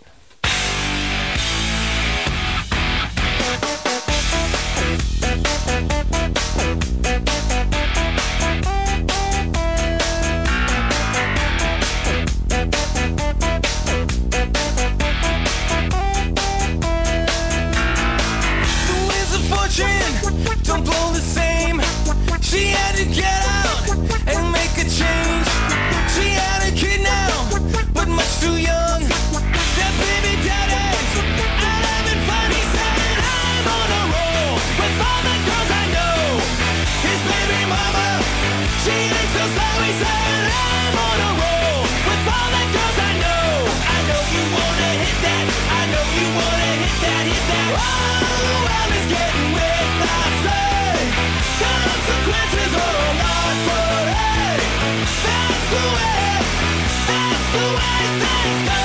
The winds of fortune don't blow the same. She had to get out and make a change. She had a kid now, but much too young. That baby daddy's out having fun. He said, I'm on a roll with all the girls I know. His baby mama, she ain't so slow. He said, I'm on a roll with all the girls I know. I know you wanna hit that. I know you wanna hit that, hit that. Oh, well, it's getting with I say. Consequences are not forever. That's the way, that's the way things go.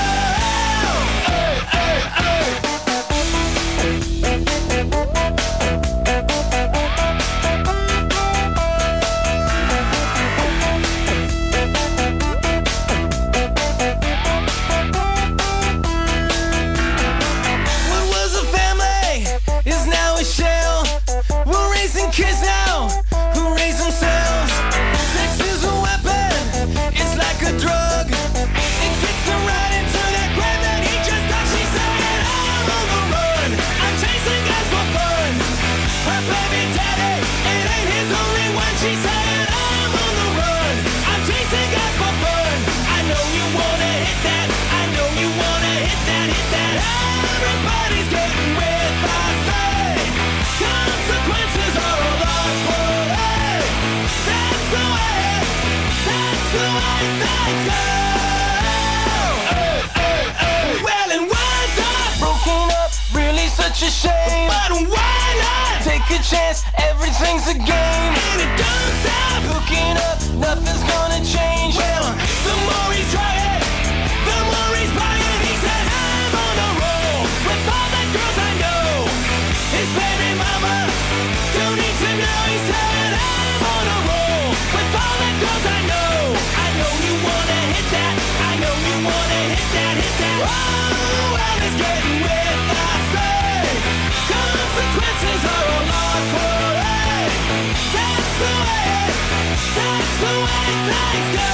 Hey, hey, hey. what he's getting with, I say. Consequences are a lot for it. That's the way, that's the way things go. Hey, hey, hey. Well, and words are broken up, really such a shame. But why not take a chance? Everything's a game, and it don't stop hooking up. Nothing's gonna change. Well, the more he's trying, the more he's buying. He says, I'm on a roll with all the girls I know. His baby mama don't need to know. He said, I'm on a roll with all the girls I know. I know you wanna hit that. I know you wanna hit that, hit that. Oh, well, it's getting with, I say. Consequences are a lot for it. That's the way, that's the way things go.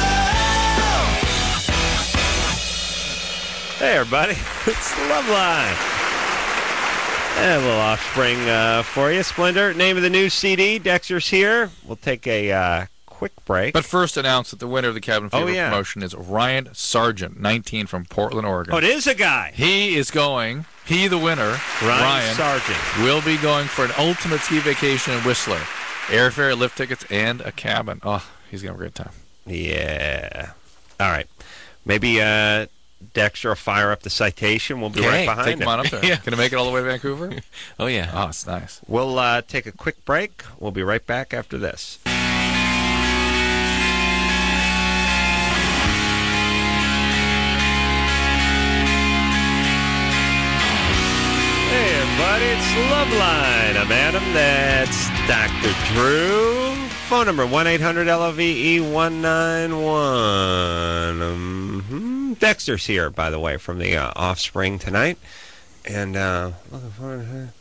Hey, everybody. It's the Love Line. And a little Offspring uh, for you. Splendor, name of the new C D. Dexter's here. We'll take a uh, quick break. But first announce that the winner of the Cabin Fever Oh, yeah. promotion is Ryan Sargent, nineteen, from Portland, Oregon. Oh, it is a guy. He is going, he the winner, Ryan, Ryan, Sargent. will be going for an ultimate ski vacation in Whistler. Airfare, lift tickets, and a cabin. Oh, he's going to have a great time. Yeah. All right. Maybe uh, Dexter will fire up the citation. We'll be Hey, right behind Take him. him on up there. Yeah. Going to make it all the way to Vancouver? Oh, yeah. Oh, it's nice. We'll uh, take a quick break. We'll be right back after this. Hey, everybody, it's Love Line. I'm Adam. That's Doctor Drew. Phone number one eight hundred L O V E one nine one. Um, Dexter's here, by the way, from the uh, Offspring tonight. And, uh, looking forward to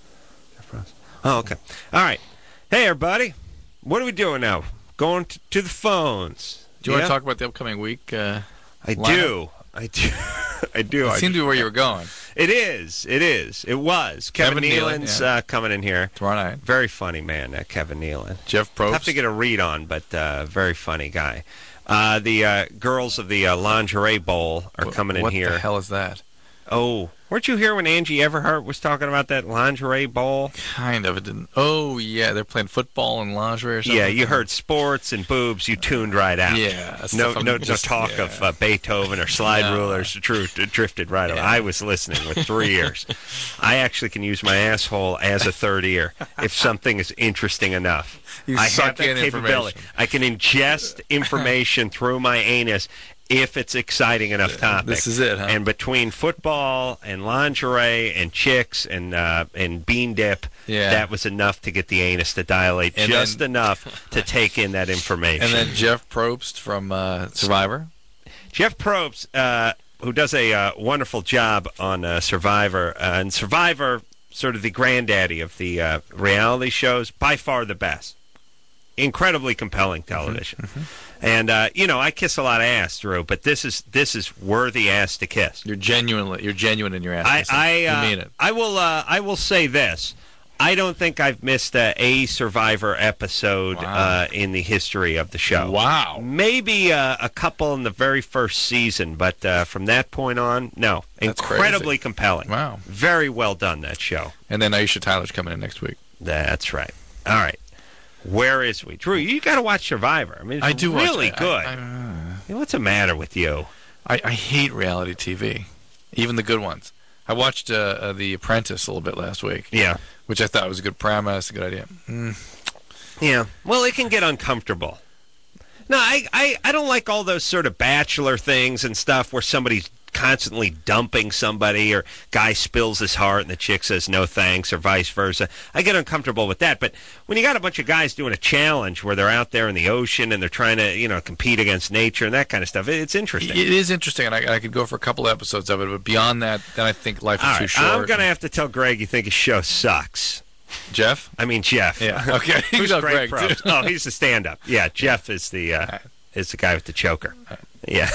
Oh, okay. All right. Hey, everybody. What are we doing now? Going to, to the phones. Do you Yeah? want to talk about the upcoming week? Uh, I lineup? do. I do. I do. It I seemed to be where you were going. It is. It is. It was. Kevin, Kevin Nealon, Nealon's yeah. uh, coming in here. Tomorrow night. Very funny man, uh, Kevin Nealon. Jeff Probst. Have to get a read on, but uh, very funny guy. Uh, the uh, girls of the uh, Lingerie Bowl are What- coming in what here. the hell is that? Oh, weren't you here when Angie Everhart was talking about that Lingerie Bowl? Kind of. It didn't. Oh, yeah. They're playing football and lingerie or something. Yeah, you heard sports and boobs, you tuned right out. Yeah. No, stuff I'm no, just- no talk yeah. of uh, Beethoven or slide No. rulers. Dri- drifted right over. Yeah. I was listening with three ears. I actually can use my asshole as a third ear if something is interesting enough. You I suck have that in capability. information. I can ingest information through my anus if it's exciting enough topic. This is it, huh? And between football and lingerie and chicks and uh, and bean dip, Yeah. that was enough to get the anus to dilate And just then- enough to take in that information. And then Jeff Probst from uh, Survivor. Jeff Probst, uh, who does a uh, wonderful job on uh, Survivor, uh, and Survivor, sort of the granddaddy of the uh, reality shows, by far the best. Incredibly compelling television. Mm-hmm. And, uh, you know, I kiss a lot of ass, Drew, but this is this is worthy ass to kiss. You're genuinely, you're genuine in your I, ass. I, uh, you mean it. I will. Uh, I will say this: I don't think I've missed uh, a Survivor episode Wow. uh, in the history of the show. Wow. Maybe uh, a couple in the very first season, but uh, from that point on, no. That's Incredibly crazy. compelling. Wow. Very well done, that show. And then Aisha Tyler's coming in next week. That's right. All right. Where is we? Drew, you got to watch Survivor. I mean, it's I do watch- really I- good. I- I- What's the matter with you? I, I hate reality T V, even the good ones. I watched uh, uh, The Apprentice a little bit last week, Yeah. which I thought was a good premise, a good idea. Mm. Yeah. Well, it can get uncomfortable. No, I, I, I don't like all those sort of bachelor things and stuff where somebody's constantly dumping somebody or guy spills his heart and the chick says no thanks or vice versa. I get uncomfortable with that. But when you got a bunch of guys doing a challenge where they're out there in the ocean and they're trying to, you know, compete against nature and that kind of stuff, it's interesting. It is interesting, and I, I could go for a couple episodes of it, but beyond that, then I think life is All too right, short. I'm going to have to tell Greg you think his show sucks. Jeff? I mean, Jeff. Yeah, okay. You Who's know Greg Greg, Probst? too. Oh, he's the stand-up. Yeah, Jeff is the uh, is the guy with the choker. Yeah.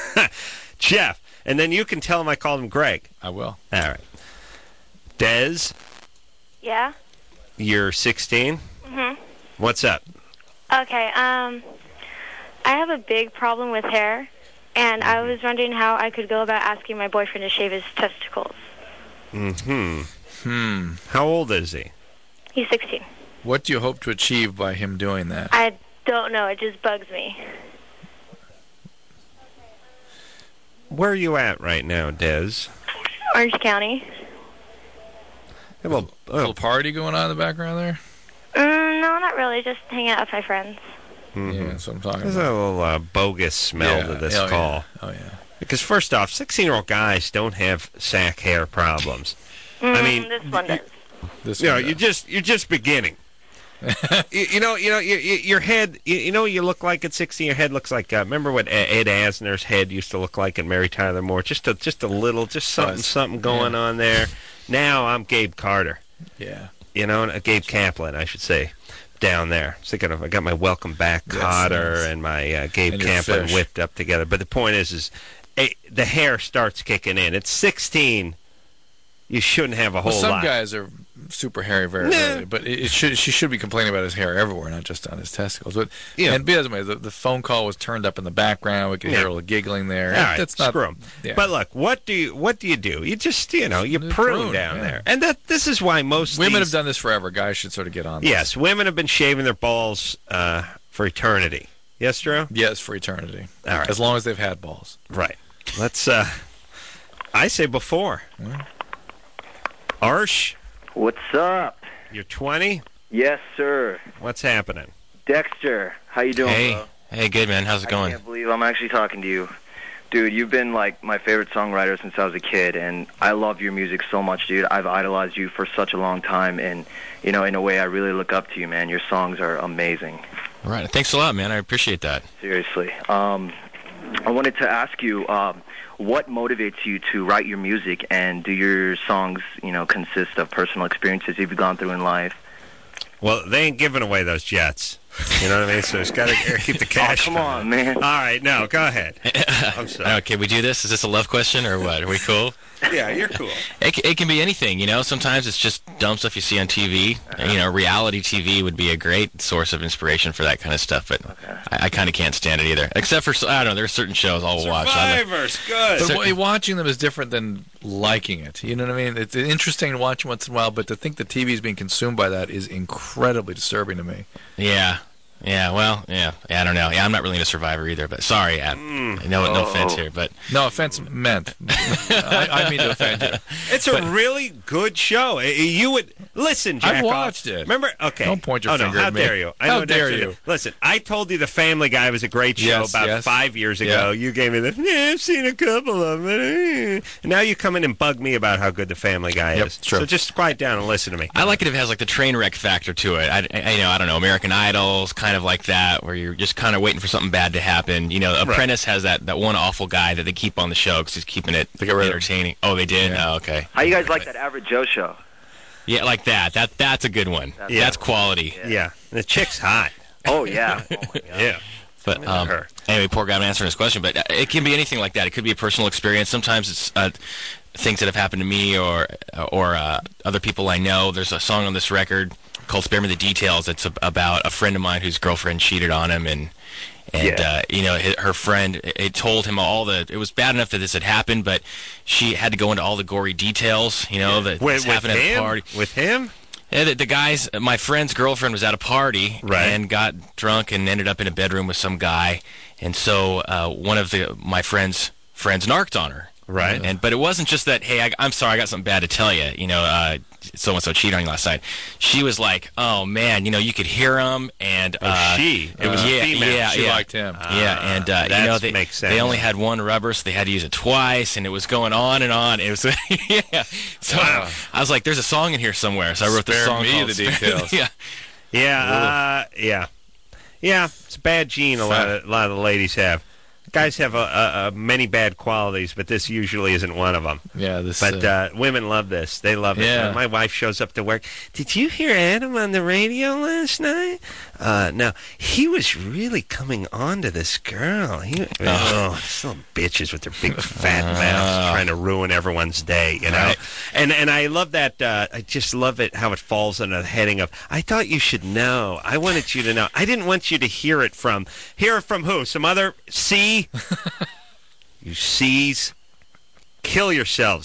Jeff. And then you can tell him I called him Greg. I will. All right. Des, Yeah. you're sixteen. Mhm. What's up? Okay. Um, I have a big problem with hair, and I was wondering how I could go about asking my boyfriend to shave his testicles. Mm-hmm. Hmm. How old is he? He's sixteen. What do you hope to achieve by him doing that? I don't know. It just bugs me. Where are you at right now, Des? Orange County. Have a, A little party going on in the background there? Mm, no, not really. Just hanging out with my friends. Mhm. Yeah, that's what I'm talking There's about. a little uh, bogus smell Yeah, to this oh, call. Yeah. Oh, yeah. Because first off, sixteen-year-old guys don't have sack hair problems. Mm, I mean, this one does. This you know, one you does. just you're just beginning. you, you know, you know, you, you, your head. You, you know, what you look like at sixteen. Your head looks like. Uh, remember what Ed Asner's head used to look like in Mary Tyler Moore? Just a, just a little, just something, Buzz. something going Yeah. on there. Now I'm Gabe Carter. Yeah. You know, uh, Gabe Kaplan, I should say, down there. Thinking of, I got my Welcome Back Yes, Cotter yes. and my uh, Gabe And your Kaplan fish. whipped up together. But the point is, is eh, the hair starts kicking in. At sixteen, you shouldn't have a whole Well, some lot. guys are super hairy very Nah. early, but it, it should she should be complaining about his hair everywhere, not just on his testicles. But Yeah. and by the way, the, the phone call was turned up in the background. We could Yeah. hear a little giggling there. All right, That's not screw 'em. Yeah. But look, what do you what do you do? You just you know you You prune, prune, down yeah. there, and that this is why most women these, have done this forever. Guys should sort of get on this. Yes, women have been shaving their balls uh, for eternity. Yes, Drew. Yes, for eternity. All right. As long as they've had balls. Right. Let's. Uh, I say before. Well. Arsh, What's up? you're twenty. Yes, sir. What's happening? Dexter, how you doing, Hey, bro? hey, good man. How's it I going? can't believe I'm actually talking to you. Dude, you've been like my favorite songwriter since I was a kid, and I love your music so much, dude. I've idolized you for such a long time, and, you know, in a way, I really look up to you, man. Your songs are amazing. All right. Thanks a lot, man. I appreciate that. Seriously. Um, I wanted to ask you, um, what motivates you to write your music, and do your songs, you know, consist of personal experiences you've gone through in life? Well, they ain't giving away those jets. You know what I mean? So it's got to keep the cash. Oh, come coming. on, man. All right, no, go ahead. I'm sorry. Okay, we do this? Is this a love question or what? Are we cool? Yeah, you're cool. It, c- it can be anything, you know. Sometimes it's just dumb stuff you see on T V. Uh-huh. You know, reality T V would be a great source of inspiration for that kind of stuff, but I, I kind of can't stand it either. Except for, I don't know, there are certain shows I'll watch. I don't- Survivors, good. But So- wa- watching them is different than liking it. You know what I mean? It's interesting to watch once in a while, but to think the T V is being consumed by that is incredibly disturbing to me. Yeah. Yeah, well, yeah, yeah, I don't know. Yeah, I'm not really into Survivor either, but sorry, Ad. Mm. No, no Oh. offense here, but No offense meant. I, I mean to offend you. It's a really good show. Uh, You would listen, Jack. I've watched it. Remember? Okay. Don't point your oh, finger no, how at me. dare you? I How know dare Dexter- you. Listen, I told you the Family Guy was a great show Yes, about yes. five years ago. Yeah. You gave me the. Yeah, I've seen a couple of them. And now you come in and bug me about how good the Family Guy Yep, is. true. So just quiet down and listen to me. I like it if it has like the train wreck factor to it. I, I you know, I don't know, American Idol's kind of like that, where you're just kind of waiting for something bad to happen. You know, Apprentice has that, that one awful guy that they keep on the show because he's keeping it They got rid of him. entertaining. Oh, they did? Oh, okay. How you guys like that Average Joe show? Yeah, like that. That that's a good one. Yeah. That's quality. Yeah, the chick's hot. Oh, yeah. Yeah. But um, her. anyway, poor guy, I'm answering his question. But uh, it can be anything like that. It could be a personal experience. Sometimes it's uh, things that have happened to me or or uh, other people I know. There's a song on this record called "Spare Me the Details." It's ab- about a friend of mine whose girlfriend cheated on him, and and Yeah. uh, you know hi- her friend it it told him all the. It was bad enough that this had happened, but she had to go into all the gory details. You know that With, this with happened at a him? party. With him? Yeah, the, the guy's my friend's girlfriend was at a party Right. and got drunk and ended up in a bedroom with some guy, and so uh, one of the my friend's friends narked on her. Right. And but it wasn't just that. Hey, I, I'm sorry, I got something bad to tell you. You know, uh, so and so cheated on you last night. She was like, oh man, you know, you could hear him, and Oh, uh, she. It was yeah, a female. yeah, She yeah. liked him. Yeah, and uh, you that know they makes sense. they only had one rubber, so they had to use it twice, and it was going on and on. It was yeah. So Wow. I was like, "There's a song in here somewhere," so I wrote the Spare song me called the Spare- details. yeah, Yeah, uh, yeah. Yeah, it's a bad gene a lot of, a lot of the ladies have. Guys have a, a, a many bad qualities, but this usually isn't one of them. Yeah, this. But uh, women love this. They love it. Yeah. Uh, my wife shows up to work. Did you hear Adam on the radio last night? Uh, no, he was really coming on to this girl. He, oh, these little bitches with their big fat mouths trying to ruin everyone's day, you know. Right. And and I love that. Uh, I just love it how it falls under the heading of. I thought you should know. I wanted you to know. I didn't want you to hear it from. Hear it from who? Some other C. You C's. Kill yourselves, you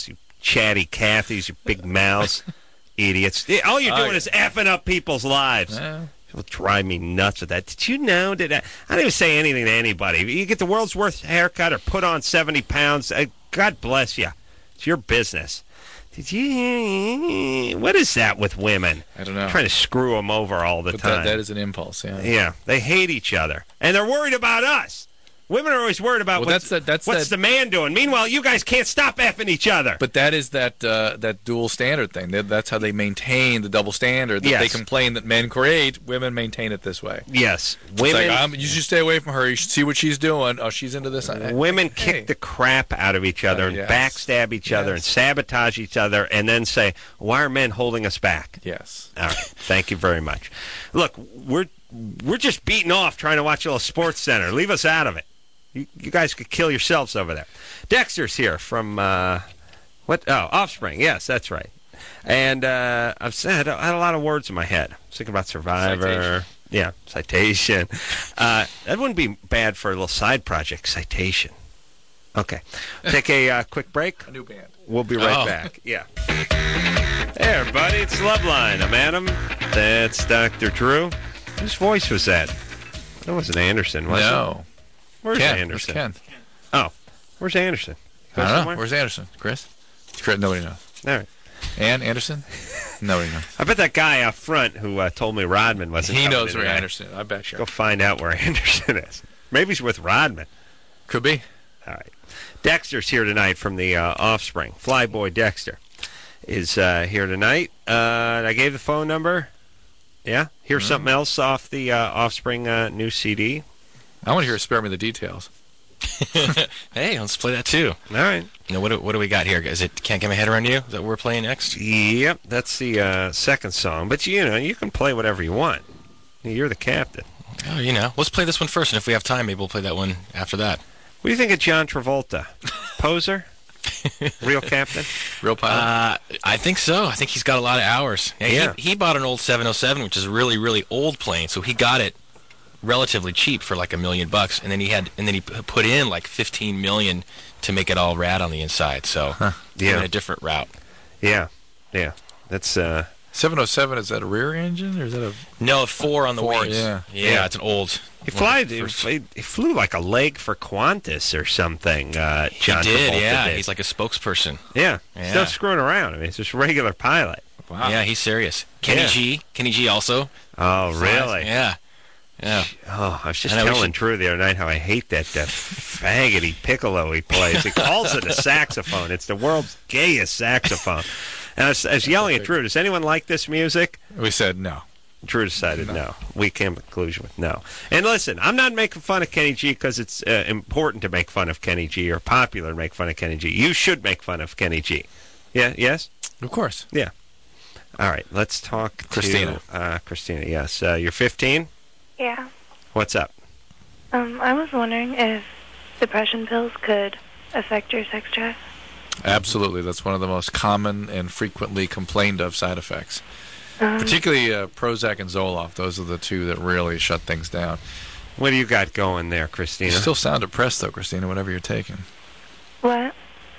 chatty Cathys, your big mouths, idiots. All you're doing Oh, is effing up people's lives. Yeah. It'll drive me nuts with that. Did you know? Did I, I don't even say anything to anybody. You get the world's worst haircut or put on seventy pounds, uh, God bless you. It's your business. Did you? What is that with women? I don't know. Trying to screw them over all the But time. that, that is an impulse, yeah. Yeah, they hate each other, and they're worried about us. Women are always worried about Well, what's, that's that- that's what's that- the man doing. Meanwhile, you guys can't stop effing each other. But that is that uh, that dual standard thing. That, that's how they maintain the double standard that Yes. they complain that men create. Women maintain it this way. Yes, It's women. like, um, you should stay away from her. You should see what she's doing. Oh, she's into this. Women Hey. kick the crap out of each other Uh, and yes. backstab each other and Yes. sabotage each other, and then say, "Why are men holding us back?" Yes. All right. Thank you very much. Look, we're we're just beating off trying to watch a little Sports Center. Leave us out of it. You, you guys could kill yourselves over there. Dexter's here from uh, what? Oh, Offspring. Yes, that's right. And uh, I've said I had a lot of words in my head. I was thinking about Survivor. Citation. Yeah, Citation. Uh, that wouldn't be bad for a little side project. Citation. Okay. Take a uh, quick break. A new band. We'll be right Oh. back. Yeah. Hey, everybody. It's Loveline. I'm Adam. That's Doctor Drew. Whose voice was that? That wasn't Anderson, was it? No. Where's Ken. Anderson? Where's Ken? Oh, where's Anderson? I Go don't know. somewhere? Where's Anderson? Chris? Chris? Nobody knows. All right. Ann Anderson? Nobody knows. I bet that guy out front who uh, told me Rodman wasn't He coming knows in where tonight. Anderson is. I bet you. Go find out where Anderson is. Maybe he's with Rodman. Could be. All right. Dexter's here tonight from the uh, Offspring. Flyboy Dexter is uh, here tonight. Uh, I gave the phone number. Yeah? Here's Mm. something else off the uh, Offspring uh, new C D. I want to hear Spare Me the Details. Hey, let's play that too. All right. You know, what, do- what do we got here? Is it Can't Get My Head Around You? Is that what we're playing next? Yep, that's the uh, second song. But, you know, you can play whatever you want. You're the captain. Oh, you know. Let's play this one first, and if we have time, maybe we'll play that one after that. What do you think of John Travolta? Poser? Real captain? Real pilot? Uh, I think so. I think he's got a lot of hours. Yeah, Yeah. He, he bought an old seven oh seven, which is a really, really old plane, so he got it relatively cheap for like a million bucks, and then he had, and then he p- put in like fifteen million to make it all rad on the inside. So he Yeah. went a different route. Yeah. Yeah. That's, uh... seven oh seven, is that a rear engine or is that a... No, four on the Four, wings. yeah. yeah, Yeah. it's an old. He, one fly, of the he, first- he, he flew like a leg for Qantas or something, uh, John he did, Travolta yeah. did. He's like a spokesperson. Yeah. He's Yeah. not screwing around. I mean, he's just a regular pilot. Wow. Yeah, he's serious. Kenny Yeah. G. Kenny G also. Oh, really? Yeah. Yeah. Oh, I was just I know, we telling should- Drew the other night how I hate that uh, faggoty piccolo he plays. He calls it a saxophone. It's the world's gayest saxophone. And I was, I was yelling at Drew, does anyone like this music? We said no. Drew decided no. We came to the conclusion with no. And listen, I'm not making fun of Kenny G because it's uh, important to make fun of Kenny G or popular to make fun of Kenny G. You should make fun of Kenny G. Yeah, yes? Of course. Yeah. All right, let's talk to Christina. Uh, Christina, yes. Uh, you're fifteen? Yeah. What's up? Um, I was wondering if depression pills could affect your sex drive. Absolutely. That's one of the most common and frequently complained of side effects. Um, Particularly uh, Prozac and Zoloft. Those are the two that really shut things down. What do you got going there, Christina? You still sound depressed, though, Christina, whatever you're taking. what?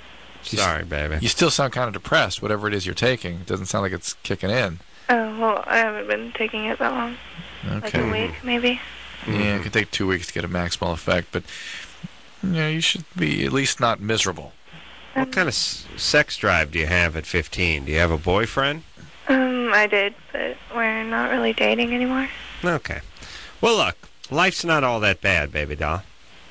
Sorry, baby. You still sound kind of depressed, whatever it is you're taking. It doesn't sound like it's kicking in. Oh, well, I haven't been taking it that long. Like a Okay. week, maybe. Yeah, it could take two weeks to get a maximal effect, but you know, you should be at least not miserable. What kind of s- sex drive do you have at fifteen? Do you have a boyfriend? Um, I did, but we're not really dating anymore. Okay. Well, look, life's not all that bad, baby doll.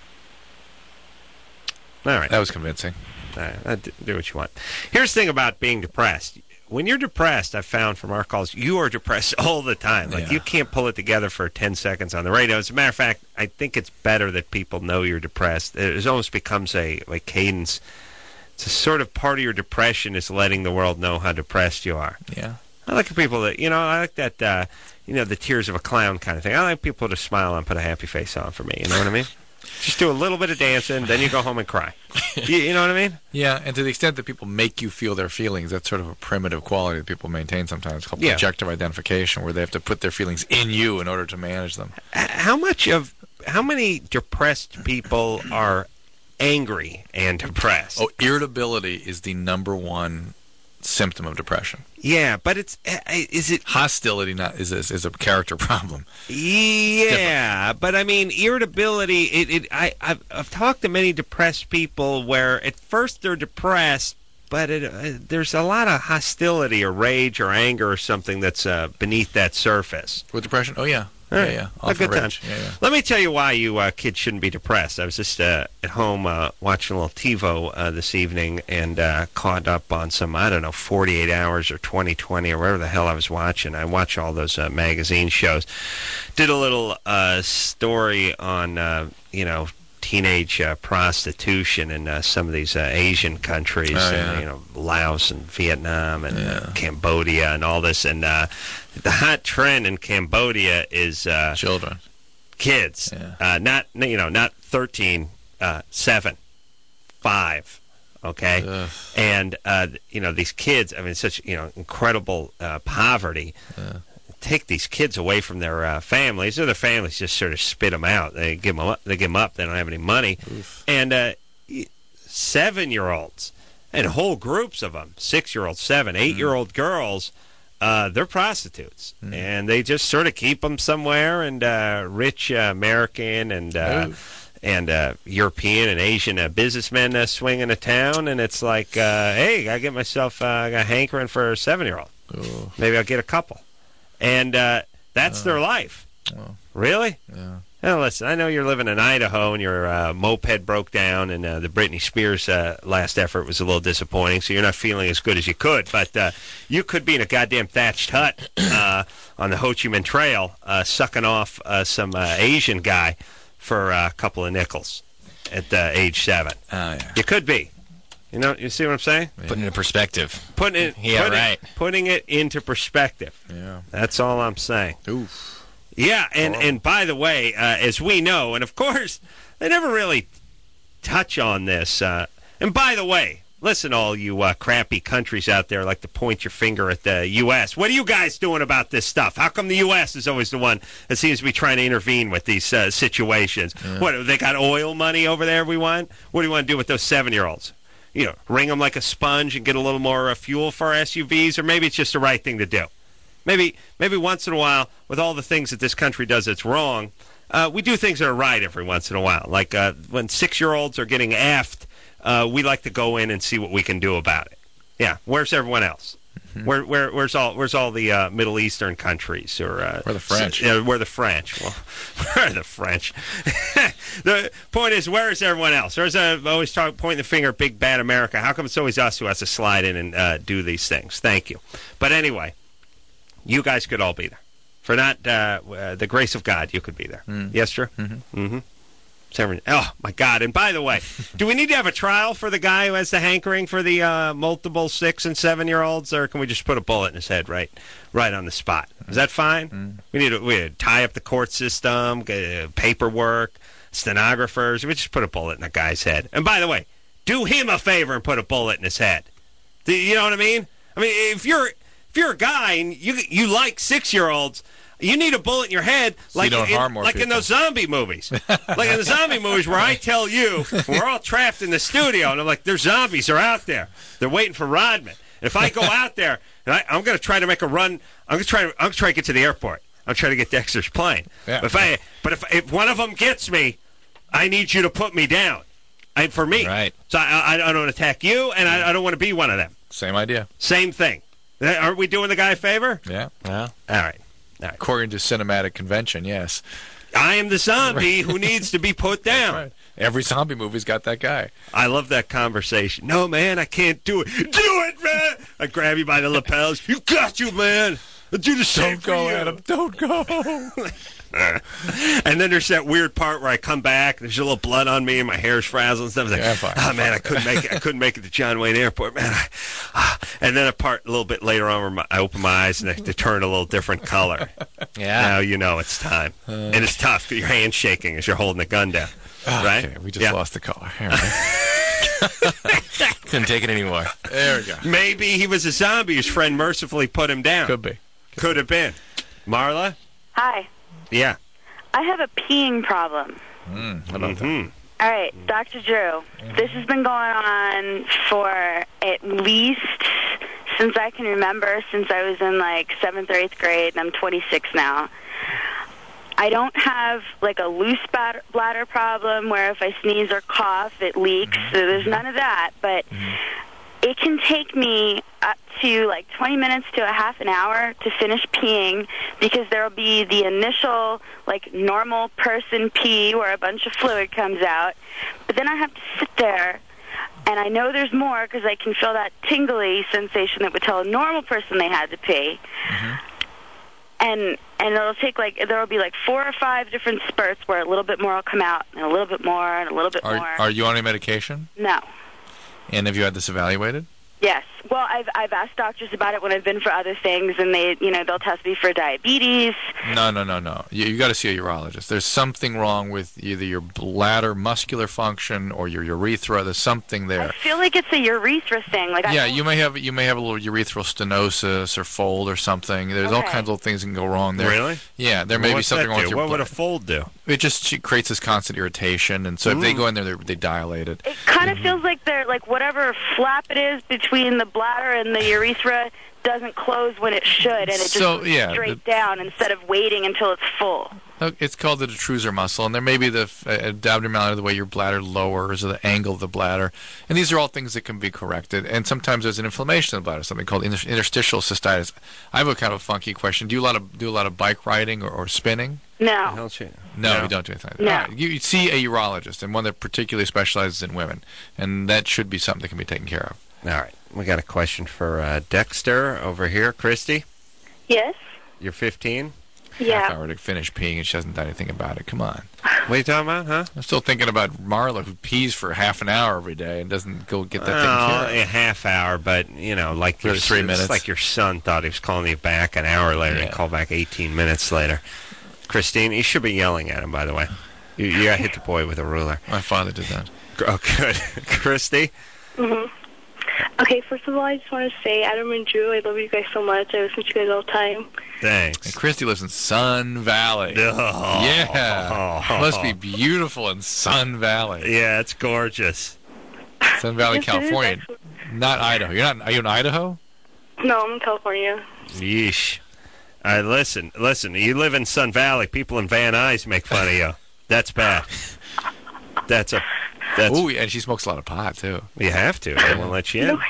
All right. That was convincing. All right, uh, d- do what you want. Here's the thing about being depressed. When you're depressed, I've found from our calls, you are depressed all the time. Like, Yeah. you can't pull it together for ten seconds on the radio. As a matter of fact, I think it's better that people know you're depressed. It almost becomes a like cadence. It's a sort of part of your depression is letting the world know how depressed you are. Yeah. I like people that, you know, I like that, uh, you know, the tears of a clown kind of thing. I like people to smile and put a happy face on for me. You know what I mean? Just do a little bit of dancing, then you go home and cry. You, you know what I mean? Yeah, and to the extent that people make you feel their feelings, that's sort of a primitive quality that people maintain sometimes called Yeah. projective identification, where they have to put their feelings in you in order to manage them. H- How much of, how many depressed people are angry and depressed. Oh, irritability is the number one symptom of depression. Yeah, but it's is it hostility? Not is is, is a character problem. Yeah, but I mean irritability. It, it I I've, I've talked to many depressed people where at first they're depressed, but it, uh, there's a lot of hostility or rage or anger or something that's uh, beneath that surface. With depression? Oh yeah. Yeah, yeah, yeah. A good time. Yeah, yeah. Let me tell you why you uh, kids shouldn't be depressed. I was just uh, at home uh, watching a little TiVo uh, this evening and uh, caught up on some, I don't know, forty-eight hours or twenty twenty or whatever the hell I was watching. I watch all those uh, magazine shows. Did a little uh, story on, uh, you know, teenage uh, prostitution in uh, some of these uh, Asian countries, oh, yeah. and, you know, Laos and Vietnam and yeah. uh, Cambodia and all this. And uh, the hot trend in Cambodia is uh, children, kids, yeah. uh, not you know, not thirteen, uh, seven, five. Okay, Ugh. and uh, you know these kids. I mean, such you know incredible uh, poverty. Yeah. Take these kids away from their uh, families, or their families just sort of spit them out. They give them up. They give them up. They don't have any money. Oof. And uh, seven-year-olds and whole groups of them, six-year-olds, seven, eight-year-old mm. girls, uh, they're prostitutes, mm. and they just sort of keep them somewhere. And uh, rich uh, American and uh, and uh, European and Asian uh, businessmen uh, swing into town, and it's like, uh, hey, I get myself uh, I got a hankering for a seven-year-old. Oh. Maybe I'll get a couple. And uh, that's uh, their life. Well, really? Yeah. Now, listen, I know you're living in Idaho and your uh, moped broke down, and uh, the Britney Spears uh, last effort was a little disappointing, so you're not feeling as good as you could. But uh, you could be in a goddamn thatched hut uh, on the Ho Chi Minh Trail uh, sucking off uh, some uh, Asian guy for uh, a couple of nickels at uh, age seven. Oh, yeah. You could be. You know, you see what I'm saying? Yeah. Putting it in perspective. Putting it, yeah, putting, right. Putting it into perspective. Yeah. That's all I'm saying. Oof. Yeah, and, and by the way, uh, as we know, and of course, they never really touch on this. Uh, and by the way, listen, all you uh, crappy countries out there like to point your finger at the U S What are you guys doing about this stuff? How come the U S is always the one that seems to be trying to intervene with these uh, situations? Yeah. What, they got oil money over there we want? What do you want to do with those seven-year-olds? You know, wring them like a sponge and get a little more uh, fuel for our S U Vs, or maybe it's just the right thing to do. Maybe maybe once in a while, with all the things that this country does that's wrong, uh, we do things that are right every once in a while. Like uh, when six-year-olds are getting effed, uh, we like to go in and see what we can do about it. Yeah, where's everyone else? Mm-hmm. Where, where, where's all, where's all the uh, Middle Eastern countries, or uh, where the French? Uh, where the French? Well, where are the French? The point is, where is everyone else? There's a always talk, pointing the finger at big bad America. How come it's always us who has to slide in and uh, do these things? Thank you. But anyway, you guys could all be there. For not uh, uh, the grace of God, you could be there. Mm. Yes, Drew? Mm-hmm. Mm-hmm. Oh, my God. And by the way, do we need to have a trial for the guy who has the hankering for the uh, multiple six- and seven-year-olds, or can we just put a bullet in his head right right on the spot? Is that fine? Mm. We need to we need to tie up the court system, uh, paperwork, stenographers. We just put a bullet in the guy's head. And by the way, do him a favor and put a bullet in his head. Do you know what I mean? I mean, if you're if you're a guy and you you like six-year-olds, you need a bullet in your head, so like, you don't in, harm more like in people. those zombie movies. Like in the zombie movies where I tell you, we're all trapped in the studio, and I'm like, there's zombies, they're out there. They're waiting for Rodman. And if I go out there, and I, I'm going to try to make a run, I'm going to try I'm going to try to get to the airport. I'm trying to get Dexter's plane. Yeah. But if I, but if, if one of them gets me, I need you to put me down. I, for me. Right. So I, I, I don't attack you, and I, I don't want to be one of them. Same idea. Same thing. Aren't we doing the guy a favor? Yeah. Yeah. All right. All right. According to cinematic convention, yes. I am the zombie who needs to be put down. Right. Every zombie movie's got that guy. I love that conversation. No, man, I can't do it. Do it, man! I grab you by the lapels. You got you, man. I'll do the same Don't go, for you. Adam. Don't go. And then there's that weird part where I come back. There's a little blood on me, and my hair's frazzled and stuff. It's like, Yeah, fine, oh man, fine. I couldn't make it. I couldn't make it to John Wayne Airport, man. I, ah. And then a part a little bit later on where my, I open my eyes and they, they turn a little different color. Yeah. Now you know it's time, Uh, and it's tough because your hand's shaking as you're holding the gun down. Right? Okay, we just Yeah. lost the caller. All right. Couldn't take it anymore. There we go. Maybe he was a zombie. His friend mercifully put him down. Could be. Could have been. Marla? Hi. Yeah. I have a peeing problem. Mm, how about Mm-hmm. All right, Doctor Drew, this has been going on for at least since I can remember, since I was in like seventh or eighth grade, and I'm twenty-six now. I don't have like a loose bladder, bladder problem where if I sneeze or cough, it leaks. So there's none of that, but it can take me up to like twenty minutes to a half an hour to finish peeing because there will be the initial like normal person pee where a bunch of fluid comes out, but then I have to sit there, and I know there's more because I can feel that tingly sensation that would tell a normal person they had to pee. Mm-hmm. And and it'll take like there will be like four or five different spurts where a little bit more will come out, and a little bit more, and a little bit are, more. Are you on any medication? No. And have you had this evaluated? Yes. Well, I've I've asked doctors about it when I've been for other things, and they you know they'll test me for diabetes. No, no, no, no. You, you got to see a urologist. There's something wrong with either your bladder muscular function or your urethra. There's something there. I feel like it's a urethra thing. Like yeah, I you may have you may have a little urethral stenosis or fold or something. There's all Okay. kinds of things that can go wrong there. Really? Yeah, there may Well, be what's something that wrong do? with your What would a bladder. fold do? It just creates this constant irritation, and so if they Mm. go in there, they, they dilate it. It kind of feels like they're like whatever flap it is between the bladder and the urethra doesn't close when it should, and it just So, goes yeah, straight down instead of waiting until it's full. Uh, It's called the detrusor muscle, and there may be the f- uh, abdominality, the way your bladder lowers, or the angle of the bladder. And these are all things that can be corrected. And sometimes there's an inflammation in the bladder, something called inter- interstitial cystitis. I have a kind of funky question. Do you a lot of do a lot of bike riding or, or spinning? No. No, No. you don't do anything. No. All right. You, you see a urologist, and one that particularly specializes in women, and that should be something that can be taken care of. All right. We got a question for uh, Dexter over here. Christy, Yes? you're fifteen? Half Yeah. hour to finish peeing, and she hasn't done anything about it. Come on. What are you talking about, huh? I'm still thinking about Marla, who pees for half an hour every day and doesn't go get that Well, taken care a of. half hour, but, you know, like your, Thirty three it's minutes. like your son thought he was calling you back an hour later and Yeah. called back eighteen minutes later. Christine, you should be yelling at him, by the way. You, you got to hit the boy with a ruler. My father did that. Oh, good. Christy? hmm Okay, first of all, I just want to say, Adam and Drew, I love you guys so much. I listen to you guys all the time. Thanks. And Christy lives in Sun Valley. Oh. Yeah. Must be beautiful in Sun Valley. Yeah, it's gorgeous. Sun Valley, Yes, it is, California. actually. Not Idaho. You're not. Are you in Idaho? No, I'm in California. Yeesh. All right, listen, listen. You live in Sun Valley. People in Van Nuys make fun of you. That's bad. That's a... That's, Ooh, and she smokes a lot of pot, too. you have to. They won't let you in.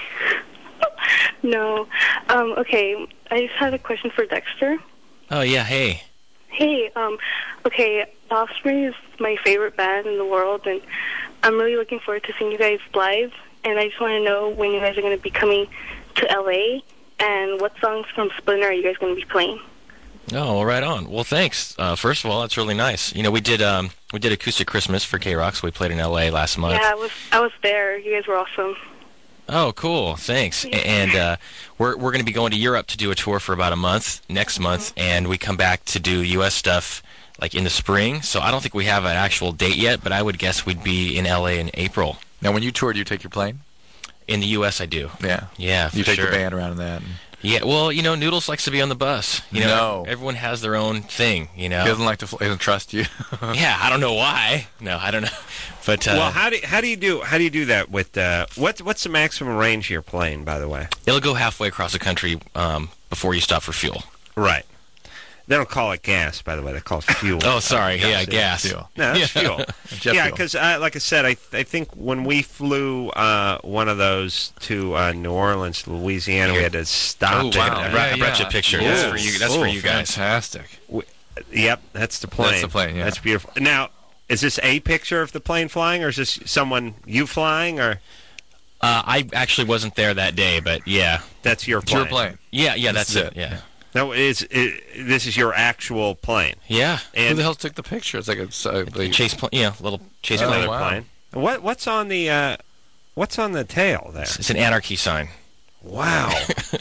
No. Um, okay, I just had a question for Dexter. Oh, yeah, hey. Hey, um, okay, The Offspring is my favorite band in the world, and I'm really looking forward to seeing you guys live, and I just want to know when you guys are going to be coming to L A, and what songs from Splinter are you guys going to be playing? Oh, well, right on. Well, thanks. Uh, first of all, that's really nice. You know, we did um, we did Acoustic Christmas for K-Rock, so we played in L A last month. Yeah, I was I was there. You guys were awesome. Oh, cool. Thanks. Yeah. And uh, we're we're going to be going to Europe to do a tour for about a month next month, and we come back to do U S stuff like in the spring. So I don't think we have an actual date yet, but I would guess we'd be in L A in April. Now, when you tour, do you take your plane? In the U S, I do. Yeah. Yeah, for You take sure. the band around in that. And Yeah, well, you know, Noodles likes to be on the bus. You know, No. everyone has their own thing. You know. He doesn't like to. Fl- he doesn't trust you. Yeah, I don't know why. No, I don't know. But uh, Well, how do how do you do how do you do that with uh, what's what's the maximum range you're playing? By the way, it'll go halfway across the country um, before you stop for fuel. right? They don't call it gas, by the way. They call it fuel. Oh, sorry. Yeah, gas. Fuel. No, that's Yeah. fuel. Jet yeah, fuel. because uh, like I said, I I think when we flew uh, one of those to uh, New Orleans, Louisiana, we had to stop. Oh, it. wow. I brought, I brought you a picture. That's Yeah. for you. That's Oh, for you guys. Fantastic. Yep, that's the plane. That's the plane, yeah. That's beautiful. Now, is this a picture of the plane flying, or is this someone you flying, or Uh, I actually wasn't there that day, but yeah. that's your It's plane? your plane. Yeah, yeah, This that's is it. it. Yeah. No, is it, this is your actual plane? Yeah. Who And the hell took the picture? It's like a. Uh, like, Chase plane. Yeah, little chase Oh, plane. another wow. plane. What what's on the uh, what's on the tail there? It's, it's an anarchy sign. Wow,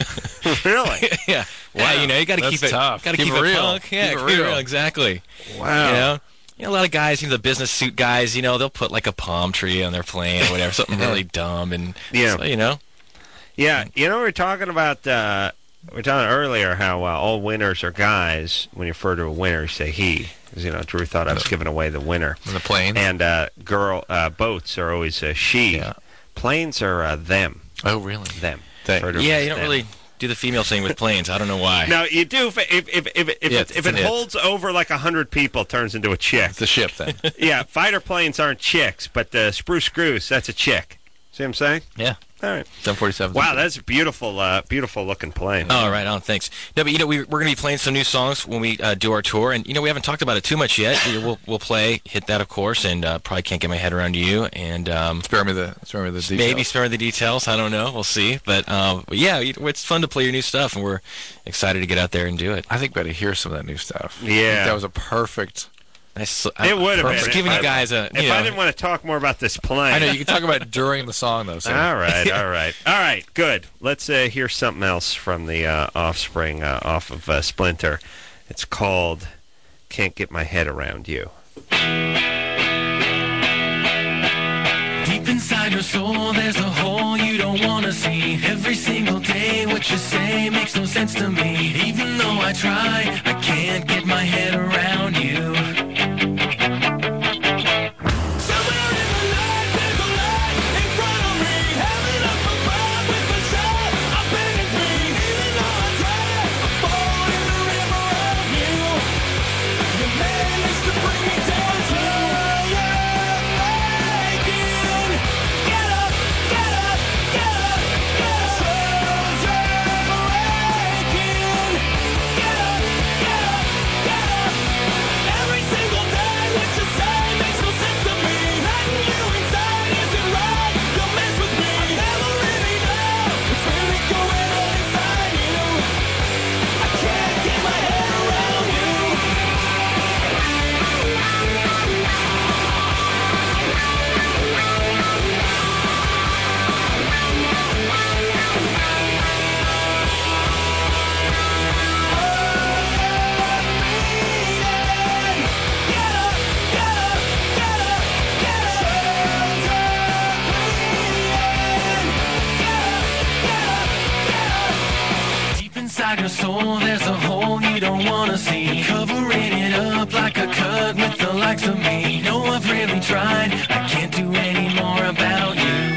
really? Yeah. Wow. Yeah, you know, you got to That's keep it tough. Got to Keep keep, it it real. punk. Yeah, Keep it keep it real. real. Exactly. Wow. You know. You know, a lot of guys, you know, the business suit guys, you know, they'll put like a palm tree on their plane or whatever, something really dumb, and Yeah. so, you know. Yeah, you know, we were talking about uh, we were talking earlier how uh, all winners are guys. When you refer to a winner, you say he. 'Cause, you know, Drew thought I was giving away the winner. On the plane. And uh, girl uh, boats are always uh, she. Yeah. Planes are uh, them. Oh, really? Them. They. Refer to Yeah, as you don't them. really do the female thing with planes. I don't know why. No, you do if if if if, if, Yeah, it, if it's it an it. holds over like a hundred people, it turns into a chick. It's a ship then. Yeah, fighter planes aren't chicks, but the Spruce Screws, that's a chick. See what I'm saying? Yeah. All right. seven forty-seven. Wow, that's a beautiful, uh, beautiful looking plane. Oh, right on. Thanks. No, but you know we, we're going to be playing some new songs when we uh, do our tour, and you know we haven't talked about it too much yet. You know, We'll we'll play, hit that of course, and uh, probably can't get my head around you, and um, Spare me the spare me the details. maybe spare the details. I don't know. We'll see. But, um, but yeah, you- it's fun to play your new stuff, and we're excited to get out there and do it. I think better hear some of that new stuff. I think Yeah. that was a perfect. Nice. It would have been. Just If giving I- you guys a. If You know, I didn't want to talk more about this plane. I know you can talk about it during the song though. So. All right, all right, all right. Good. Let's uh, hear something else from the uh, Offspring uh, off of uh, Splinter. It's called "Can't Get My Head Around You." Deep inside your soul, there's a hole you don't want to see. Every single day, what you say makes no sense to me. Even though I try, I can't get my head around you. Somewhere in the night, there's a light in front of me. Heaven up above with a shot, I'm begging free. Even though I try, I fall in the river of you. You managed to bring me down to inside your soul, there's a hole you don't wanna see. Covering it up like a cut with the likes of me. No, I've really tried, I can't do any more about you.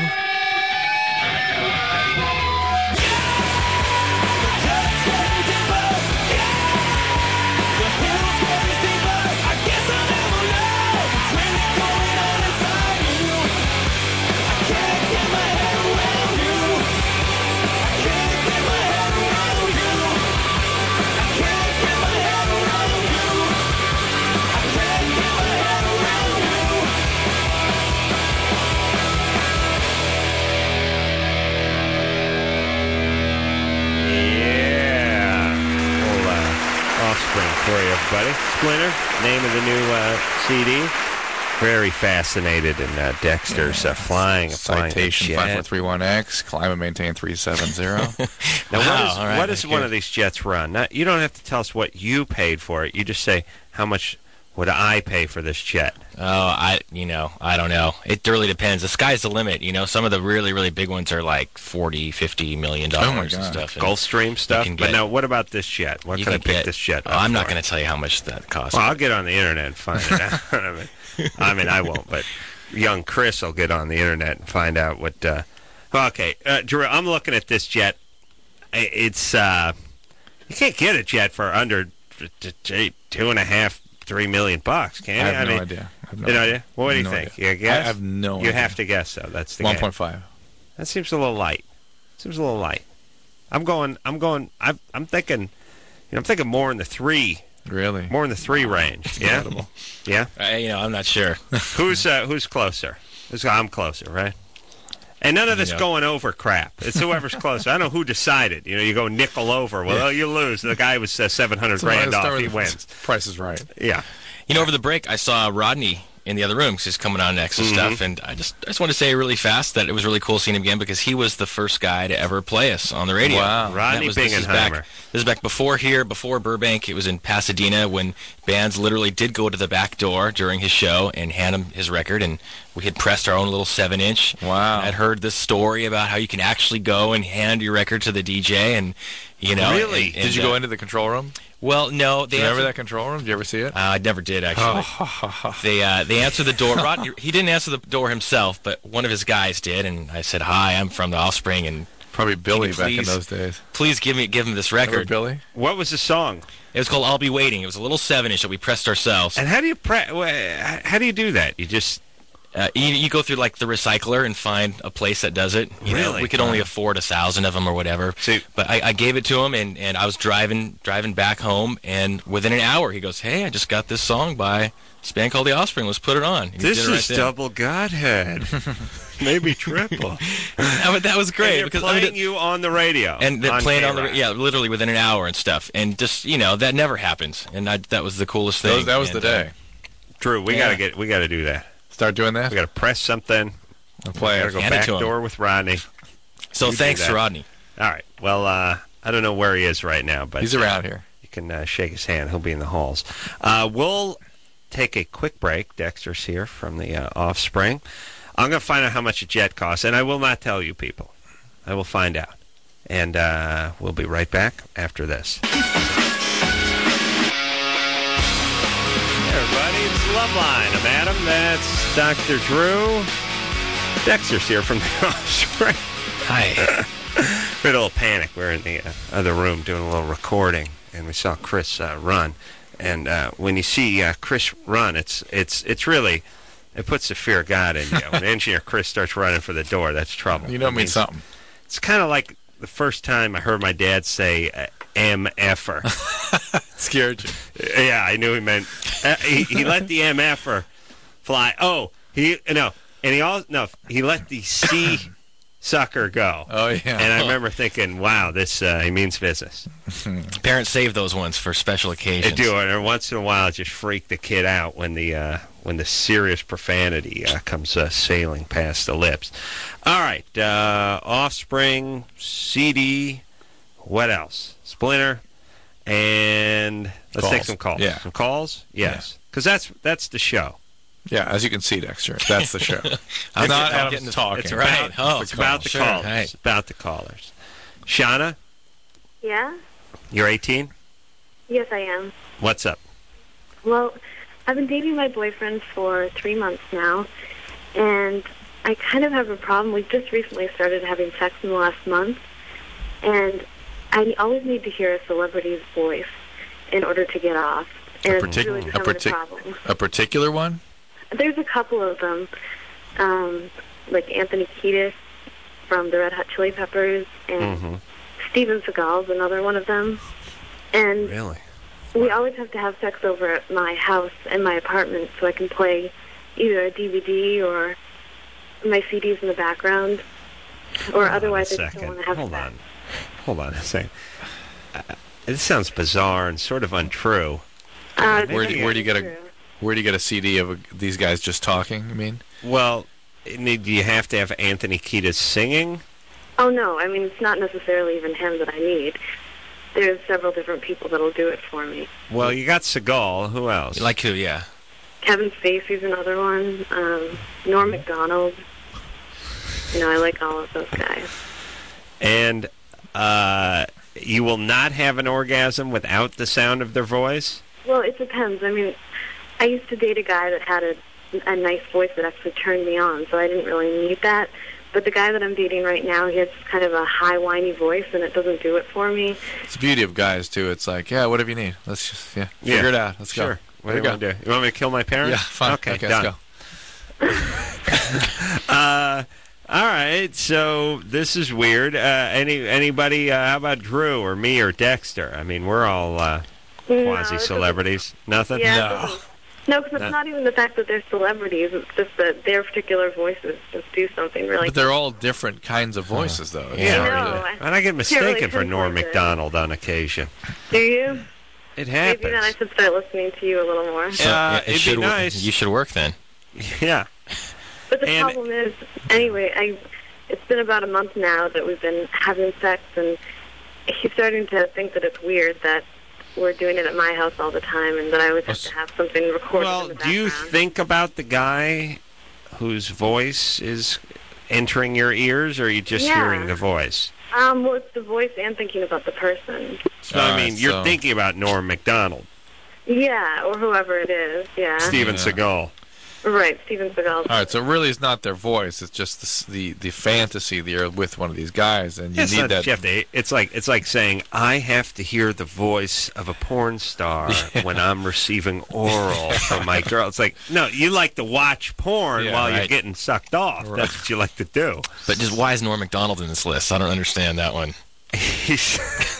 For you, everybody. Splinter, name of the new uh, C D. Very fascinated in uh, Dexter's uh, flying, flying Citation jet. five four three one X, climb and maintain three seven zero. Now, Wow, what, is, all right, what does thank one you. of these jets run? Now, you don't have to tell us what you paid for it. You just say, how much would I pay for this jet? Oh, I, you know, I don't know. It really depends. The sky's the limit, you know. Some of the really, really big ones are like forty, fifty million dollars Oh, my and God. stuff. And Gulfstream stuff? can But get- now, what about this jet? What you can I can pick get- this jet Oh, up I'm not for? going to tell you how much that costs. Well, I'll get on the internet and find it out. I mean, I mean, I won't, but young Chris will get on the internet and find out what. Uh, well, okay, uh, Drew, I'm looking at this jet. I- It's uh, you can't get a jet for under t- t- t- two and a half, three million bucks, can you? I have no mean, idea. I have no you know, idea. yeah? Well, what do you No think? idea. You guess? I have no You idea. have to guess, though. That's the one game. point five. That seems a little light. Seems a little light. I'm going. I'm going. I'm, I'm thinking. You know, I'm thinking more in the three. Really? More in the three range. Yeah. Incredible. Yeah. I, you know, I'm not sure. Who's uh, who's closer? Who's, I'm closer, right? And none of this You know. going over crap. It's whoever's closer. I don't know who decided. You know, you go nickel over. Well, Yeah. you lose. The guy was uh, seven hundred So let's grand start off. with He the wins. Price is Right. Yeah. You know, over the break, I saw Rodney in the other room because he's coming on next and Mhm. stuff. And I just I just want to say really fast that it was really cool seeing him again because he was the first guy to ever play us on the radio. Wow. And Rodney that was, this is Bingenheimer. back, this is back before here, before Burbank. It was in Pasadena when bands literally did go to the back door during his show and hand him his record, and we had pressed our own little seven-inch. Wow. I'd heard this story about how you can actually go and hand your record to the D J, and you know. Really? and- and, Did you uh, go into the control room? Well, no. Do They you remember answered- that control room? Did you ever see it? uh, I never did, actually. They uh, they answered the door. Rod, he didn't answer the door himself, but one of his guys did, and I said, "Hi, I'm from the Offspring, and Probably Billy you back in please- those days. please give me give him this Remember record." Billy? What was the song? It was called "I'll Be Waiting." It was a little seven-inch that we pressed ourselves. And how do you pre- wha- how do you do that? You just Uh, you, you go through like the recycler and find a place that does it. You know, Really? we could only afford a thousand of them or whatever. See- but I, I gave it to him, and, and I was driving driving back home, and within an hour he goes, "Hey, I just got this song by this band called The Offspring. Let's put it on." And he this did it right is then. double godhead, maybe triple. Yeah, but that was And great they're because I mean, playing you on the radio, and they're playing on the K-Rock. yeah, literally within an hour and stuff, and just you know that never happens, and I, that was the coolest That thing. was, that was the And, uh, day. Drew, we Yeah. gotta get we gotta do that. Start doing that? We gotta press something. And play We it. gotta go Hand it back to him. door with Rodney. so You do thanks that. to Rodney. All right. Well, uh, I don't know where he is right now, but He's around here. you can uh, shake his hand. He'll be in the halls. Uh, we'll take a quick break. Dexter's here from the uh, Offspring. I'm going to find out how much a jet costs, and I will not tell you people. I will find out. And uh, we'll be right back after this. Hey, everybody. It's Loveline. I'm Adam. That's Doctor Drew. Dexter's here from the Offspring. Hi. We had a little panic. We were in the uh, other room doing a little recording, and we saw Chris uh, run. And uh, when you see uh, Chris run, it's it's it's really it puts the fear of God in you. When engineer Chris starts running for the door, that's trouble. You know it It means something. It's kind of like the first time I heard my dad say uh, M F-er. Scared you. Yeah, I knew he meant uh, he, he let the M F-er fly. Oh, he no, and he all no, he let the C sucker go. Oh, yeah. And I remember thinking, wow, this uh, he means business. Parents save those ones for special I occasions. do, and once in a while, it just freak the kid out when the uh, when the serious profanity uh, comes uh, sailing past the lips. All right, uh, Offspring, C D, what else? Splinter, and let's take Calls. some calls. Yeah. Some calls? Yes. Because that's, that's the show. Yeah, as you can see, Dexter, that's the show. I'm not getting- I'm Adam's getting the- talking. It's Right. about, Oh, it's about the sure. callers. Right. It's about the callers. Shauna, Yeah? you're eighteen? Yes, I am. What's up? Well, I've been dating my boyfriend for three months now, and I kind of have a problem. We've just recently started having sex in the last month, and I always need to hear a celebrity's voice in order to get off. And it's partic- really a becoming a, partic- problem. A particular one? There's a couple of them, um, like Anthony Kiedis from the Red Hot Chili Peppers, and Mm-hmm. Steven Seagal's another one of them. And Really? we always have to have sex over at my house and my apartment so I can play either a D V D or my C Ds in the background, or Hold on otherwise a I just don't second. want to have Hold sex. on. Hold on a second. Uh, this sounds bizarre and sort of untrue. Uh, Where do, where do you get a true. where do you get a C D of a, these guys just talking? I mean, Well, do you have to have Anthony Kiedis singing? Oh, no. I mean, it's not necessarily even him that I need. There's several different people that'll do it for me. Well, you got Seagal. Who else? Like who? Yeah. Kevin Spacey's another one. Um, Norm Macdonald. You know, I like all of those guys. And uh, you will not have an orgasm without the sound of their voice? Well, it depends. I mean, I used to date a guy that had a, a nice voice that actually turned me on, so I didn't really need that. But the guy that I'm dating right now, he has kind of a high, whiny voice, and it doesn't do it for me. it's the beauty of guys too. It's like, yeah, whatever you need. Let's just yeah, Yeah. figure it out. Let's Sure. go. What do you There want to do? You want me to kill my parents? Yeah, fine. Okay, okay done. let's go. uh, all right, so this is weird. Uh, any anybody? Uh, how about Drew or me or Dexter? I mean, we're all uh, No, it quasi celebrities. Nothing. Yeah, it No. doesn't- No, because No. it's not even the fact that they're celebrities. It's just that their particular voices just do something really. But they're all different kinds of voices, though. It's Yeah, I hard know. to- I and I get can't mistaken really for Norm pinpoint it. Macdonald on occasion. Do you? It Maybe happens. then I should start listening to you a little more. So Uh, it it'd be should wo- nice. You should work then. Yeah. But the And- problem is, anyway, I. It's been about a month now that we've been having sex, and he's starting to think that it's weird that we're doing it at my house all the time, and that I always have to have something recorded Well, in the do you background. think about the guy whose voice is entering your ears, or are you just Yeah. hearing the voice? Um, well, it's the voice and thinking about the person. So, I All mean, right, you're so- thinking about Norm Macdonald, Yeah, or whoever it is. Yeah. Steven Yeah. Seagal. Right, Steven Seagal. All right, so really, it's not their voice; it's just the s- the, the fantasy that you're with one of these guys, and you It's, need not, that. you have to- it's like it's like saying I have to hear the voice of a porn star when I'm receiving oral from my girl. It's like no, you like to watch porn Yeah, while you're right. getting sucked off. Right. That's what you like to do. But just why is Norm Macdonald in this list? I don't understand that one. He's,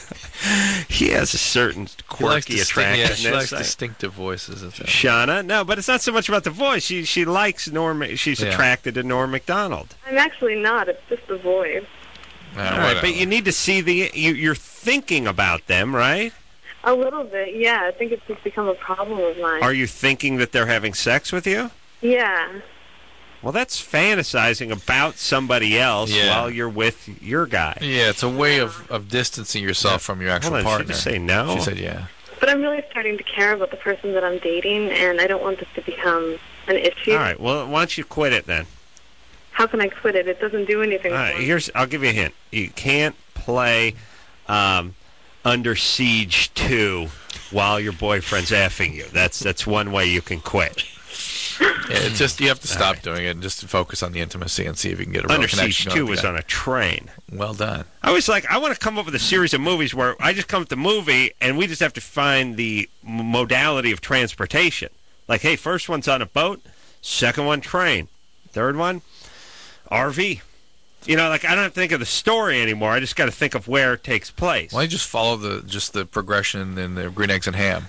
he has a certain She likes quirky distinct- yeah, attractiveness. she likes I- distinctive voices. Is that- Shauna, no, but it's not so much about the voice. She she likes Norm. She's Yeah. attracted to Norm Macdonald. I'm actually not. It's just the voice. Uh, All right, whatever. but you need to see the. You, you're thinking about them, right? A little bit, yeah. I think it's just become a problem of mine. Are you thinking that they're having sex with you? Yeah. Well, that's fantasizing about somebody else Yeah. while you're with your guy. Yeah, it's a way of, of distancing yourself from your actual Hold on, did she partner. just say no? She said yeah. But I'm really starting to care about the person that I'm dating, and I don't want this to become an issue. All right. Well, why don't you quit it then? How can I quit it? It doesn't do anything All right. for me. Here's. I'll give you a hint. You can't play um, Under Siege two while your boyfriend's effing you. That's that's one way you can quit. Yeah, it's just you have to stop doing it and just focus on the intimacy and see if you can get a real Under connection Siege two going with was the on guy. a train. Well done. I was like, I want to come up with a series of movies where I just come up with the movie and we just have to find the m- modality of transportation. Like, hey, first one's on a boat, second one train, third one R V. You know, like I don't have to think of the story anymore. I just got to think of where it takes place. Why don't you just follow the just the progression in the Green Eggs and Ham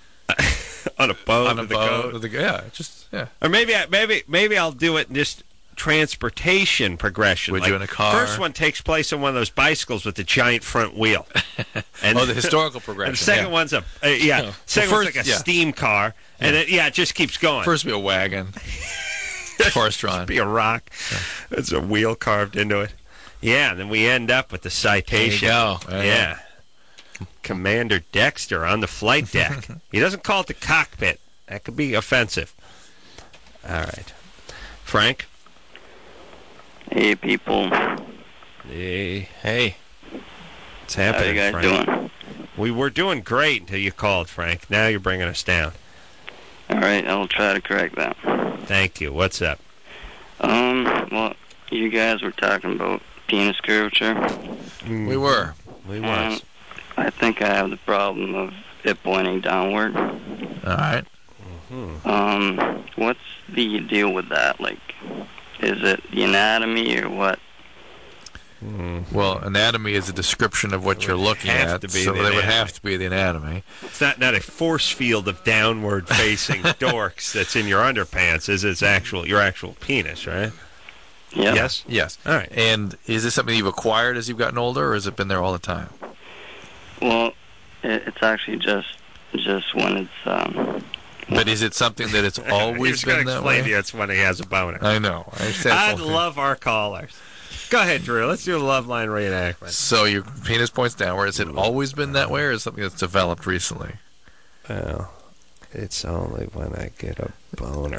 on a boat, on a with the boat? goat. With the, yeah, just yeah. Or maybe, I, maybe, maybe I'll do it in just transportation progression. Would like, you in a car? First one takes place on one of those bicycles with the giant front wheel. And Oh, the historical progression. And the second yeah. one's a uh, yeah. Well, Second first- one's like a yeah. steam car, and it, yeah, it just keeps going. First be a wagon. Horse drawn. Be a rock. It's a wheel carved into it. Yeah, and then we end up with the citation. There you go. There you Yeah. Commander Dexter on the flight deck. He doesn't call it the cockpit. That could be offensive. All right. Frank? Hey, people. Hey. Hey. What's happening, How you guys Frank? doing? We were doing great until you called, Frank. Now you're bringing us down. All right, I'll try to correct that. Thank you. What's up? Um, well, you guys were talking about penis curvature. We were. We Um, was. I think I have the problem of it pointing downward. All right. Mm-hmm. Um, what's the deal with that? Like, is it the anatomy or what? Well, anatomy is a description of what you're looking have at, to be so the they would anatomy. have to be the anatomy. It's not, not a force field of downward facing dorks that's in your underpants. Is it's actual your actual penis, right? Yeah. Yes? Yes. All right. And is this something you've acquired as you've gotten older, or has it been there all the time? Well, it, it's actually just just when it's um. But is it something that it's He's always going been to that explain way? to you it's when he has a boner. I know. I understand. I'd love our callers. Go ahead, Drew. Let's do a love line reenactment. So your penis points downward. Has it always been that way, or is it something that's developed recently? Well, it's only when I get a boner.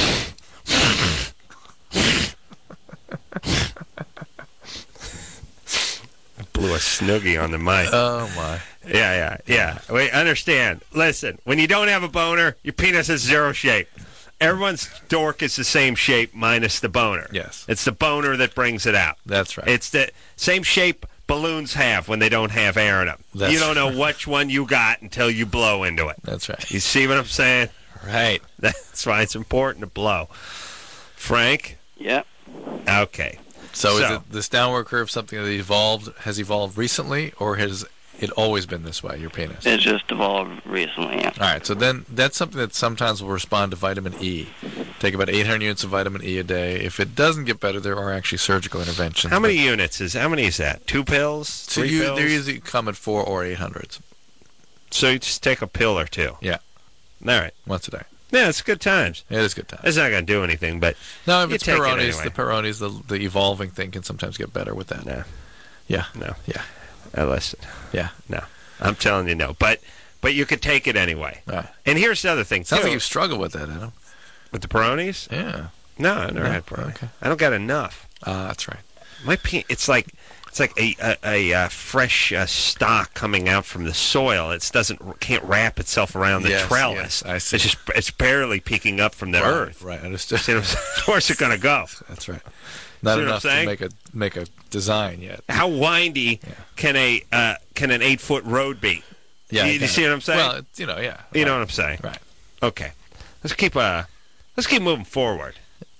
Blew a snoogie on the mic. Oh my! Yeah, yeah, yeah. Wait, understand. Listen, when you don't have a boner, your penis is zero shape. Everyone's dork is the same shape minus the boner. Yes. It's the boner that brings it out. That's right. It's the same shape balloons have when they don't have air in them. That's you don't know right. which one you got until you blow into it. That's right. You see what I'm saying? Right. That's why it's important to blow. Frank? Yep. Okay. So, is So- it this downward curve something that evolved has evolved recently, or has it always been this way? Your penis. It just evolved recently. Yeah. All right, so then that's something that sometimes will respond to vitamin E. Take about eight hundred units of vitamin E a day. If it doesn't get better, there are actually surgical interventions. How many units is how many is that? Two pills? So Three you, pills? they usually come at four or eight hundreds. So you just take a pill or two. Yeah, All right. once a day. Yeah, it's good times. It is good times. It's not going to do anything, but No, if you it's take it Peronis, anyway. the Peronis, the the evolving thing can sometimes get better with that. No. Yeah. No. Yeah. Uh, listen. Yeah. No. I'm telling you no. But but you could take it anyway. Right. And here's the other thing, Sounds too. like you struggle with that, Adam. With the Peronis? Yeah. No, I never No? had Peroni. Okay. I don't got enough. Ah, that's right. My pe- it's like it's like a a, a, uh fresh uh, stock coming out from the soil. It doesn't can't wrap itself around the Yes, trellis. yes, I see. It's just it's barely peeking up from the Right, earth. right, understood. See what I'm saying? Where's it going to go? That's right. See Not what I'm enough to saying? make a make a design yet. How windy can a uh, can an eight foot road be? Yeah, you, I you kinda- see what I'm saying? Well, it's, you know, yeah. You know what I'm saying? Right. Okay. Let's keep uh let's keep moving forward.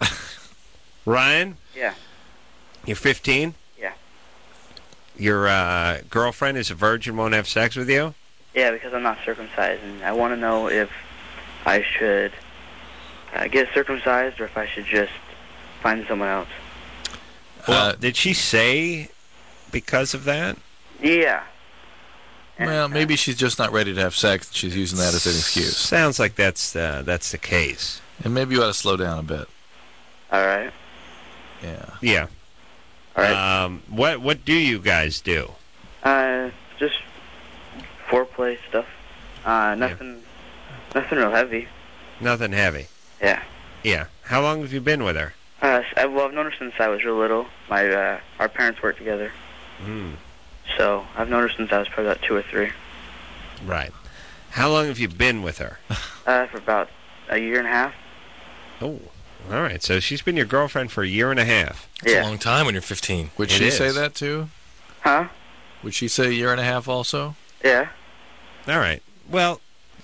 Ryan, Yeah. you're fifteen. Yeah. Your uh, girlfriend is a virgin, won't have sex with you? Yeah, because I'm not circumcised, and I want to know if I should uh, get circumcised or if I should just find someone else. Well, did she say because of that? Yeah. Well, maybe she's just not ready to have sex. She's using that as an excuse. Sounds like that's uh, that's the case. And maybe you ought to slow down a bit. All right. Yeah. Yeah. All right. Um, what what do you guys do? Uh, just foreplay stuff. Uh, nothing, nothing real heavy. Nothing heavy. Yeah. Yeah. How long have you been with her? Uh, I, well, I've known her since I was real little. My uh, our parents worked together, Hmm. so I've known her since I was probably about two or three. Right. How long have you been with her? Uh, for about a year and a half. Oh. All right. So she's been your girlfriend for a year and a half. That's a long time when you're fifteen. Would It she is. say that too? Huh? Would she say a year and a half also? Yeah. All right. Well,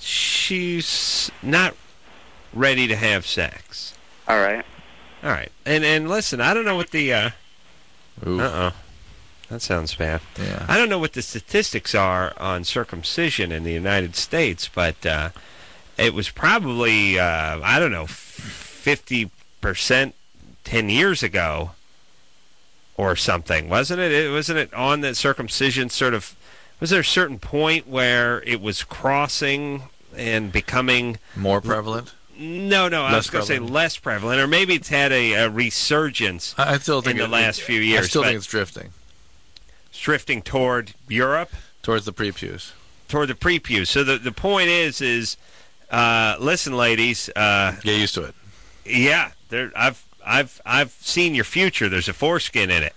she's not ready to have sex. All right. All right. And and listen, I don't know what the uh Uh-oh. That sounds bad. Yeah. I don't know what the statistics are on circumcision in the United States, but uh, it was probably uh, I don't know, fifty percent ten years ago or something, wasn't it? It wasn't it on that circumcision sort of was there a certain point where it was crossing and becoming more prevalent? No, no, I Less was going to say prevalent? less prevalent, or maybe it's had a, a resurgence I I still think in the it- last few years. I still but think it's drifting it's drifting toward Europe, towards the prepuce. toward the prepuce. So the the point is, is uh, listen, ladies, uh, get used to it. Yeah, there. I've I've I've seen your future. There's a foreskin in it.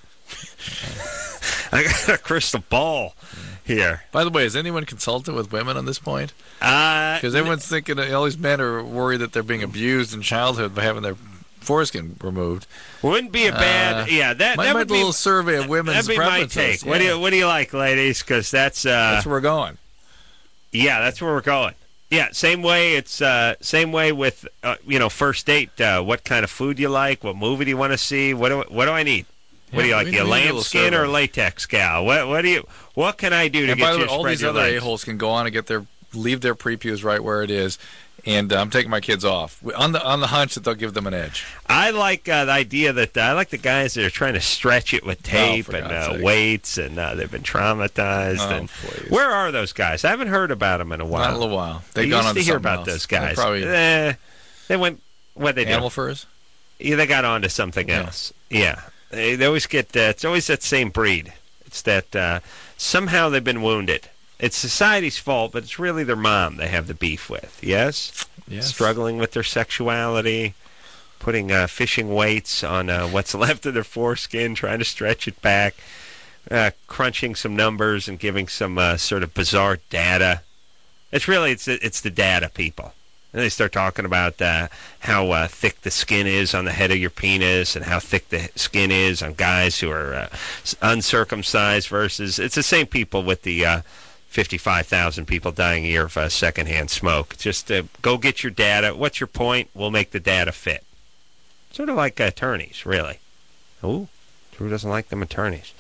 I got a crystal ball here. By the way, has anyone consulted with women on this point? Uh, Because everyone's thinking that all these men are worried that they're being abused in childhood by having their foreskin removed. Wouldn't be a bad. Uh, yeah, that might that might would do a be little survey of women's that'd be my preferences. take. What do Yeah. you What do you like, ladies? Because that's uh, That's where we're going. Yeah, that's where we're going. Yeah, same way. It's uh, same way with uh, you know first date. Uh, what kind of food you like? What movie do you want to see? What do What do I need? What do you Yeah, like? we You a need a little lambskin or a survey. latex gal? What What do you What can I do to And get by the you way, to all spread these your other legs? a-holes can go on and get their leave their prepuce right where it is. And uh, I'm taking my kids off on the on the hunch that they'll give them an edge. I like uh, the idea that uh, I like the guys that are trying to stretch it with tape for and God's uh, sake. weights, and uh, they've been traumatized. Oh, and please. where are those guys? I haven't heard about them in a while. Not in a little while. They've I gone used on to to hear something about else. those They're guys. probably- Eh, they went. What they do? Animal furs? Yeah, they got on to something else. Yeah, they, they always get. Uh, it's always that same breed. It's that uh, somehow they've been wounded. It's society's fault, but it's really their mom they have the beef with. Yes. Yes. Struggling with their sexuality, putting uh, fishing weights on uh, what's left of their foreskin, trying to stretch it back, uh, crunching some numbers and giving some uh, sort of bizarre data. It's really it's it's the data people. And they start talking about uh, how uh, thick the skin is on the head of your penis and how thick the skin is on guys who are uh, uncircumcised versus... It's the same people with the uh, fifty-five thousand people dying a year of uh, secondhand smoke. Just uh, go get your data. What's your point? We'll make the data fit. Sort of like attorneys, really. Ooh, Drew doesn't like them attorneys.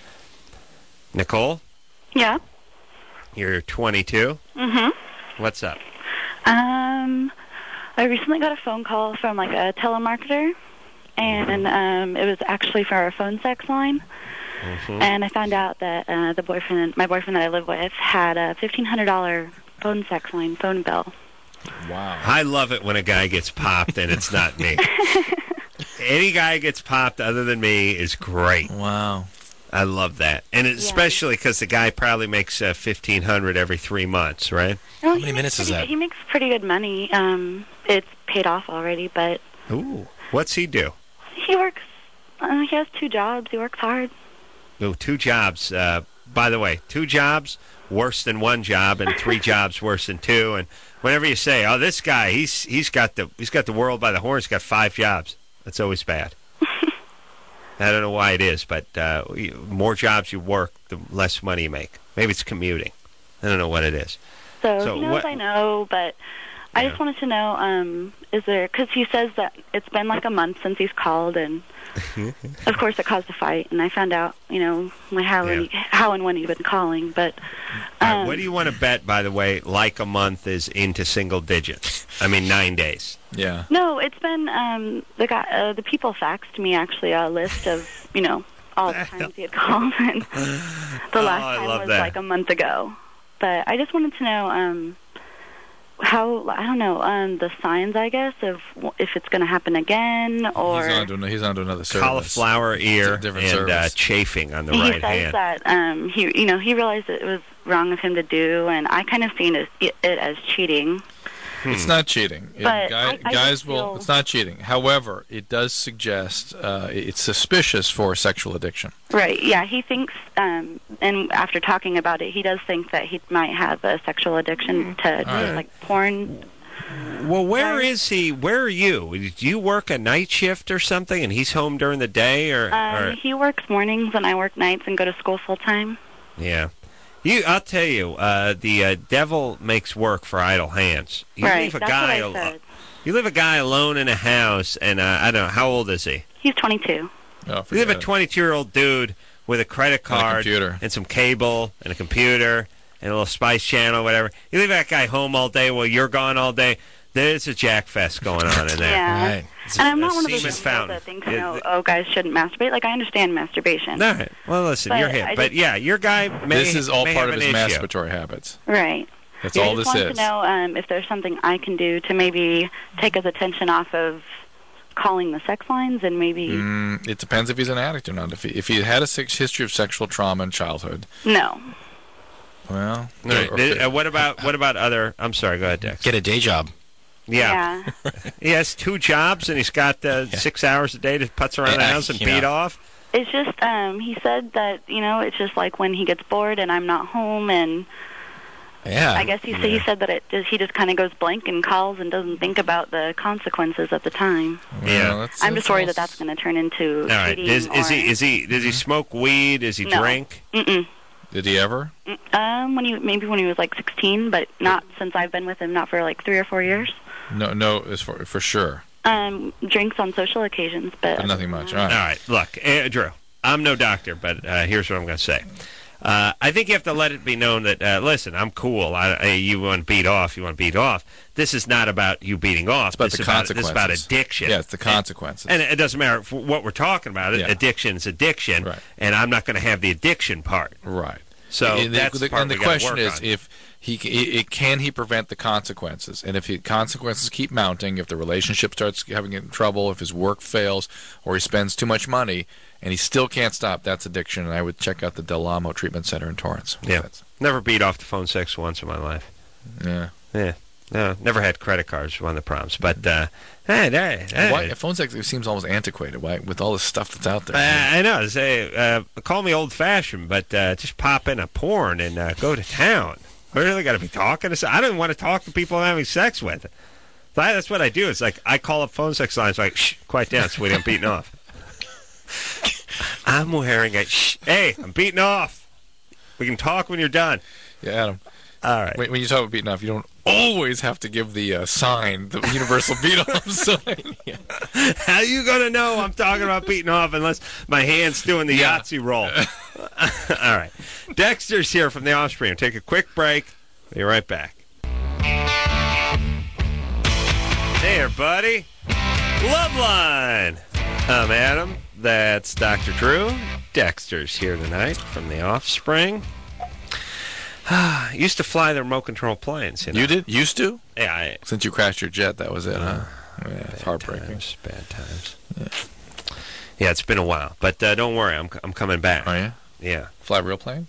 Nicole, Yeah. you're twenty-two. Mm-hmm. What's up? Um, I recently got a phone call from like a telemarketer, and um, it was actually for our phone sex line. Mm-hmm. And I found out that uh, the boyfriend, my boyfriend that I live with, had a fifteen hundred dollar phone sex line phone bill. Wow. I love it when a guy gets popped and it's not me. Any guy gets popped other than me is great. Wow. I love that. And it, Yeah. especially because the guy probably makes uh, fifteen hundred dollars every three months, right? Well, How he many makes minutes is pretty- that? He makes pretty good money. Um, it's paid off already, but Ooh. What's he do? he works. Uh, he has two jobs. He works hard. Oh, two jobs. Uh, by the way, two jobs worse than one job, and three jobs worse than two. And whenever you say, "Oh, this guy, he's he's got the he's got the world by the horns, he's got five jobs," that's always bad. I don't know why it is, but uh, you- more jobs you work, the less money you make. Maybe it's commuting. I don't know what it is. So, So he knows what- I know, but I Yeah. just wanted to know, um, is there, because he says that it's been like a month since he's called, and of course it caused a fight, and I found out, you know, my how, and, how and when he'd been calling, but... All right, Um, what do you want to bet, by the way, like a month is into single digits? I mean, nine days. Yeah. No, it's been, um, the guy, uh, the people faxed me, actually, a list of, you know, all the times he had called, and the last Oh, I time love was that. like a month ago. But I just wanted to know, um... how, I don't know, um, the signs, I guess, of w- if it's going to happen again, or... He's on to, he's on to another service. Cauliflower ear It's a different and uh, service. chafing on the he right says hand. that, um, he, you know, he realized that it was wrong of him to do, and I kind of seen it, it as cheating. It's not cheating. It- But guy- I- I guys just will. feel- It's not cheating. However, it does suggest uh, it's suspicious for sexual addiction. Right, yeah, he thinks, um, and after talking about it, he does think that he might have a sexual addiction to, All right. like, porn. Well, where is he? Where are you? Do you work a night shift or something, and he's home during the day, or? Um, or he works mornings, and I work nights and go to school full-time. yeah, you. I'll tell you, uh, the uh, devil makes work for idle hands. You Right, leave a that's guy. what I al- said. You leave a guy alone in a house, and uh, I don't know how old is he? He's twenty-two. Oh, You leave a twenty-two-year-old dude with a credit And a card computer. and some cable and a computer and a little Spice Channel, whatever. You leave that guy home all day while you're gone all day. There's a jack fest going on in there. Yeah. Right. And I'm not a one of those semen people fountain. that thinks, you know, oh, guys shouldn't masturbate. Like, I understand masturbation. All right. Well, listen, But you're him. I But just- yeah, your guy may This is all may part have of his an issue. masturbatory habits. Right. That's Yeah, all I this just wanted is. to know um, if there's something I can do to maybe take his attention off of calling the sex lines and maybe... Mm, it depends if he's an addict or not. If he, if he had a sex history of sexual trauma in childhood, No. well, All right. or- Did- uh, what about what about other? I'm sorry. Go ahead, Dex. Get a day job. Yeah. Yeah. He has two jobs and he's got uh, six hours a day to putz around the Yeah, house and you beat know. off. It's just, um, he said that, you know, it's just like when he gets bored and I'm not home, and Yeah. I guess he, said he said that it just, he just kind of goes blank and calls and doesn't think about the consequences at the time. Yeah. that's- I'm just that's worried all that that's going to turn into All right. cheating. Is, is or, he is he does he smoke weed? Does he No. drink? Mm-mm. Did he ever? Um, when he maybe when he was like sixteen, but not since I've been with him, not for like three or four years. No, no, as for for sure, Um, drinks on social occasions, but but nothing much. All All right. right. Look, uh, Drew. I'm no doctor, but uh, here's what I'm going to say. Uh, I think you have to let it be known that, uh, listen, I'm cool. I, I, you want to beat off, you want to beat off. This is not about you beating off. It's about this the is about, consequences. This is about addiction. Yeah, it's the consequences. And, and it doesn't matter f- what we're talking about. Yeah. Addiction is addiction, Right. and I'm not going to have the addiction part. Right. So and the, that's the, the part and the we gotta question work is on. if he c- it, it, can he prevent the consequences, and if the consequences keep mounting, if the relationship starts having in trouble, if his work fails, or he spends too much money, and he still can't stop, that's addiction. And I would check out the Del Amo Treatment Center in Torrance. Yeah. That's- Never beat off the phone sex once in my life. yeah. Yeah. No, never had credit cards. One of the problems. But, uh, hey, hey, hey. Why, phone sex it seems almost antiquated. Why, with all the stuff that's out there? Uh, I know. Say, uh, call me old-fashioned, but uh, just pop in a porn and uh, go to town. I really got to be talking to. I don't want to talk to people I'm having sex with. So I, that's what I do. It's like I call up phone sex lines, like, shh, quiet down, sweetie, I'm beating off. I'm wearing a shh. Hey, I'm beating off. We can talk when you're done. Yeah, Adam. All right. When, when you talk about beating off, you don't always have to give the uh, sign, the universal beat off sign. Yeah. How you gonna know I'm talking about beating off unless my hand's doing the Yeah. Yahtzee roll? All right. Dexter's here from The Offspring. Take a quick break. Be right back. Hey, everybody. Loveline. I'm Adam. That's Doctor Drew. Dexter's here tonight from The Offspring. Used to fly the remote control planes. You, know? You did? Used to? Yeah. I, Since you crashed your jet, that was it, huh? Uh, yeah, it's heartbreaking. Times, bad times. Yeah. Yeah, it's been a while, but uh, don't worry, I'm I'm coming back. Oh yeah. Yeah. Fly a real plane?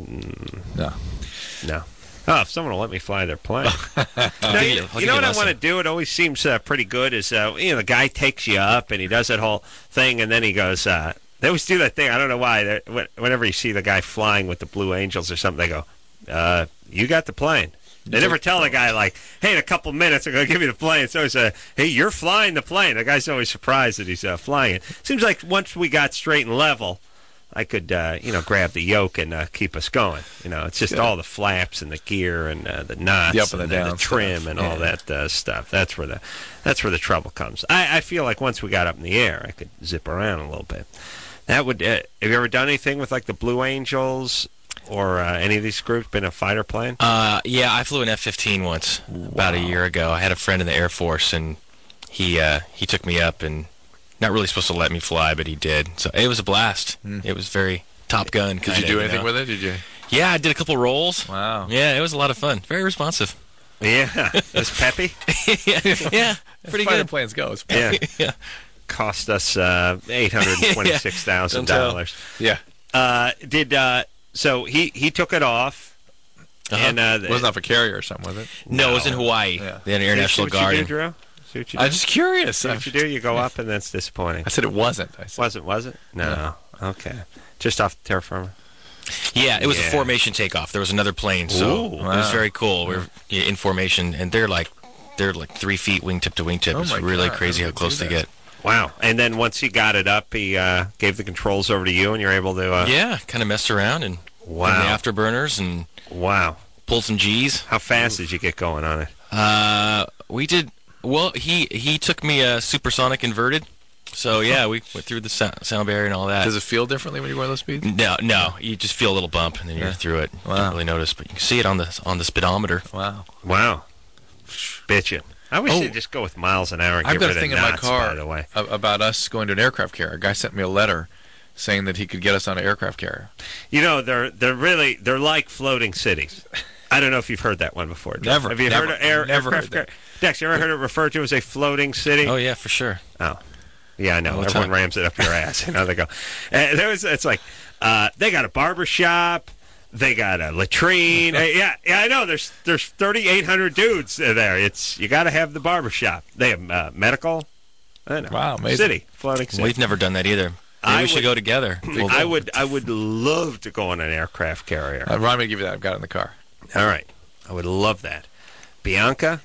Mm, no. No. Oh, if someone will let me fly their plane. I'll no, give you, you- I'll you give know you what a I want to lesson. do? It always seems uh, pretty good. Is uh, you know the guy takes you up and he does that whole thing, and then he goes. Uh, they always do that thing. I don't know why. They're- wh- Whenever you see the guy flying with the Blue Angels or something, they go, uh, "You got the plane." They never tell the guy like, "Hey, in a couple minutes, I'm going to give you the plane." So it's a, "Hey, you're flying the plane." The guy's always surprised that he's uh, flying it. Seems like once we got straight and level, I could, uh, you know, grab the yoke and uh, keep us going. You know, it's just Yeah. all the flaps and the gear and uh, the knots The up and the then down trim stuff. and all Yeah. that uh, stuff. That's where the that's where the trouble comes. I, I feel like once we got up in the air, I could zip around a little bit. That would. Uh, have you ever done anything with like the Blue Angels or uh, any of these groups? Been a fighter plane? Uh, yeah, I flew an F fifteen once about a year ago. I had a friend in the Air Force, and he uh, he took me up, and not really supposed to let me fly, but he did. So it was a blast. It was very Top Gun kind of. Did you do anything know? with it? Did you? Yeah, I did a couple rolls. Wow. Yeah, it was a lot of fun. Very responsive. Yeah, it's peppy. yeah, yeah, pretty Fighter good. planes go. It's Yeah. yeah. Cost us uh, eight hundred twenty-six thousand dollars. Yeah. Uh, did uh, so he he took it off, Uh-huh. and uh, It wasn't off a carrier or something, was it? No, it was in Hawaii. Yeah. They had an Air See National what you Guard. do, and- Drew? See what you do? I'm just curious. See what you do? You go up, and that's disappointing. I said it wasn't. I said, Wasn't was it? No. Okay. Just off the terra firma. Yeah, it was Yeah. a formation takeoff. There was another plane, so Ooh. it was Wow. very cool. We were yeah, in formation, and they're like they're like three feet wingtip to wingtip. Oh It's my really God, crazy how how did close they they do get. Wow. And then once he got it up, he uh, gave the controls over to you, and you're able to. Uh, Yeah, kind of messed around and Wow. did the afterburners and Wow. pulled some G's. How fast did you get going on it? Uh, we did well. He he took me a supersonic inverted. So yeah, we went through the sound, sound barrier and all that. Does it feel differently when you go at those speeds? No, no. You just feel a little bump, and then you're Yeah. through it. Wow. Don't really notice, but you can see it on the on the speedometer. Wow. Wow. Bitchin'. I wish Oh. they'd just go with miles an hour and I've get got rid a thing of in my knots, car by the way. a- about us going to an aircraft carrier. A guy sent me a letter saying that he could get us on an aircraft carrier. You know, they're they're really they're like floating cities. I don't know if you've heard that one before. Drew. Never, Have you never, heard of air, never aircraft heard that. carrier? Dex, you ever heard it referred to as a floating city? Oh yeah, for sure. Oh, yeah, I know. All the Everyone time. rams it up your ass. You know, they go. And there was, it's like uh, they got a barber shop, they got a latrine. Uh, yeah, yeah, I know. There's there's thirty-eight hundred dudes there. It's you got to have the barber shop. They have uh, medical. I know. Wow, amazing. City, floating city. We've never done that either. Maybe I we should would- go together. We'll- I would I would love to go on an aircraft carrier. Uh, Ryan, me give you that. I've got it in the car. All right, I would love that. Bianca,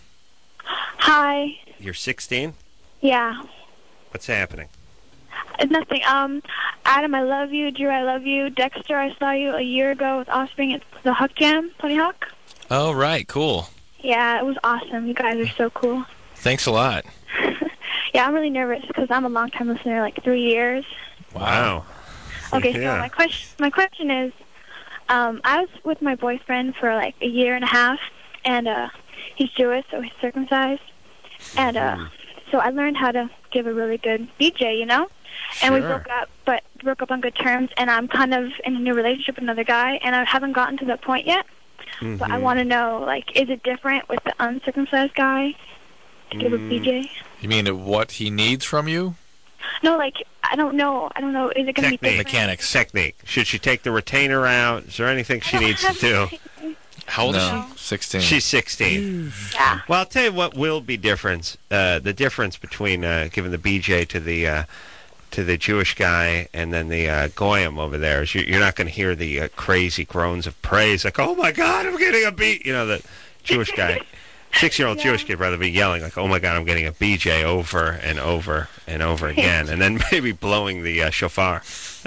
Hi. you're sixteen. Yeah. What's happening? It's nothing. Um, Adam, I love you. Drew, I love you. Dexter, I saw you a year ago with Offspring at the Huck Jam, Tony Hawk. Oh right, cool. Yeah, it was awesome. You guys are so cool. Thanks a lot. Yeah, I'm really nervous because I'm a long-time listener, like three years. Wow. Okay, so Yeah. my question, my question is, um, I was with my boyfriend for like a year and a half, and uh, he's Jewish, so he's circumcised, and uh, so I learned how to give a really good B J, you know, and we Sure. broke up, but broke up on good terms, and I'm kind of in a new relationship with another guy, and I haven't gotten to that point yet, but I Mhm. want to know, like, is it different with the uncircumcised guy to give a B J? You mean what he needs from you? No, like, I don't know. I don't know. Is it going to be Technique. different? Mechanics. Technique. Should she take the retainer out? Is there anything she needs to do? How old no, is sixteen. She's sixteen. Yeah. Well, I'll tell you what will be different. Uh, the difference between uh, giving the B J to the uh, to the Jewish guy and then the uh, Goyim over there is you, you're not going to hear the uh, crazy groans of praise like, "Oh my God, I'm getting a B." You know, the Jewish guy, six-year-old Yeah. Jewish kid, rather be yelling like, "Oh my God, I'm getting a B J" over and over and over again, and then maybe blowing the uh, shofar.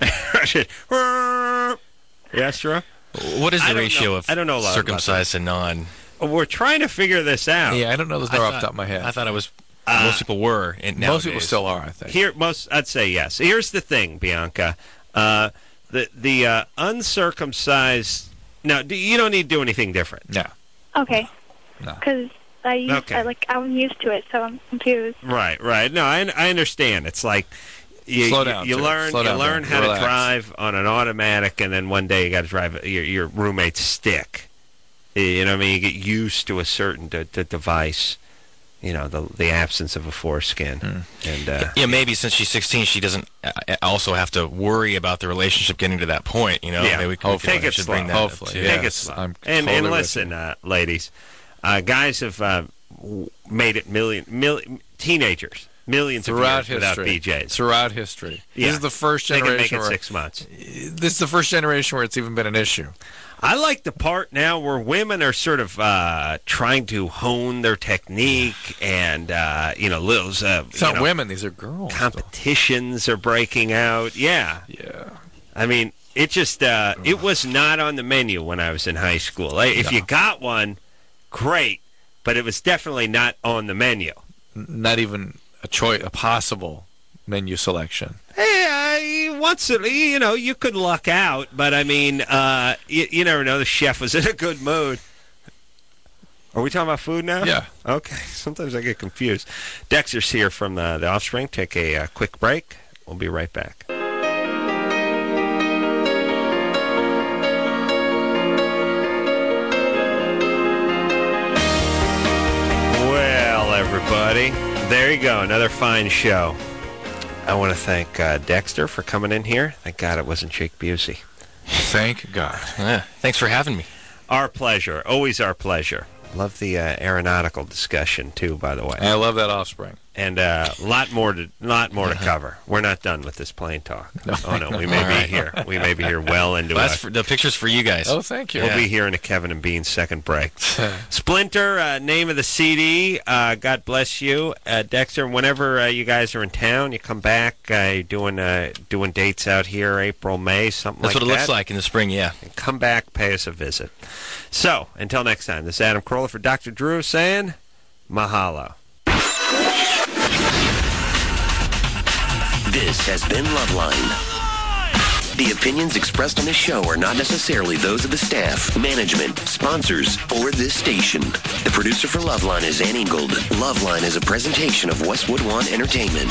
Yes, Drew? he? What is I the don't ratio know- of I don't know a lot about circumcised and non? We're trying to figure this out. Yeah, I don't know this I number off thought- the top of my head. I thought it was Uh, most people were. And Most people nowadays. still are, I think. Here, most I'd say yes. Here's the thing, Bianca. Uh, the the uh, uncircumcised. No, do- you don't need to do anything different. No. Okay. No. Because I used, Okay. I, like, I'm used to it, so I'm confused. Right, right. No, I, I understand. It's like you, Slow you- down, you too. learn Slow you down, learn man. how Relax. to drive on an automatic, and then one day you got to drive your your roommate's stick. You know what I mean? You get used to a certain d- d- device. You know, the the absence of a foreskin. Hmm. And uh, Yeah, maybe since she's sixteen, she doesn't uh, also have to worry about the relationship getting to that point. You know, yeah, maybe we can take it should slow. bring that Hopefully, up too. take it slow. I'm and totally and with listen, uh, ladies, uh, guys have uh, w- made it million, million teenagers millions Throughout of years without history. B Js. Throughout history. Yeah. This is the first They generation can make it where, six months. This is the first generation where it's even been an issue. I like the part now where women are sort of uh, trying to hone their technique, and uh, you know, little uh, It's you not know, women; these are girls. competitions are breaking out. Yeah, Yeah. I mean, it just uh, it was not on the menu when I was in high school. Like, if No. you got one, great, but it was definitely not on the menu. N- Not even a choice, a possible menu selection. Hey, uh, once a, you know, you could luck out, but I mean, uh, you, you never know. The chef was in a good mood. Are we talking about food now? Yeah. Okay. Sometimes I get confused. Dexter's here from the, the Offspring. Take a uh, quick break. We'll be right back. Well, everybody, there you go. Another fine show. I want to thank uh, Dexter for coming in here. Thank God it wasn't Jake Busey. Thank God. Yeah, thanks for having me. Our pleasure. Always our pleasure. Love the uh, aeronautical discussion, too, by the way. I love that Offspring. And a uh, lot more to lot more to cover. We're not done with this plane talk. No. Oh, no, we may All be right. here. We may be here well into Well, it. that's for, the picture's for you guys. Oh, thank you. We'll Yeah. be here in a Kevin and Bean second break. Splinter, uh, name of the C D. Uh, God bless you, uh, Dexter. Whenever uh, you guys are in town, you come back. Uh, you're doing uh, doing dates out here, April, May, something That's like what that. it looks like in the spring, yeah. And come back, pay us a visit. So, until next time, this is Adam Carolla for Doctor Drew saying mahalo. This has been Loveline. The opinions expressed on this show are not necessarily those of the staff, management, sponsors, or this station. The producer for Loveline is Ann Ingold. Loveline is a presentation of Westwood One Entertainment.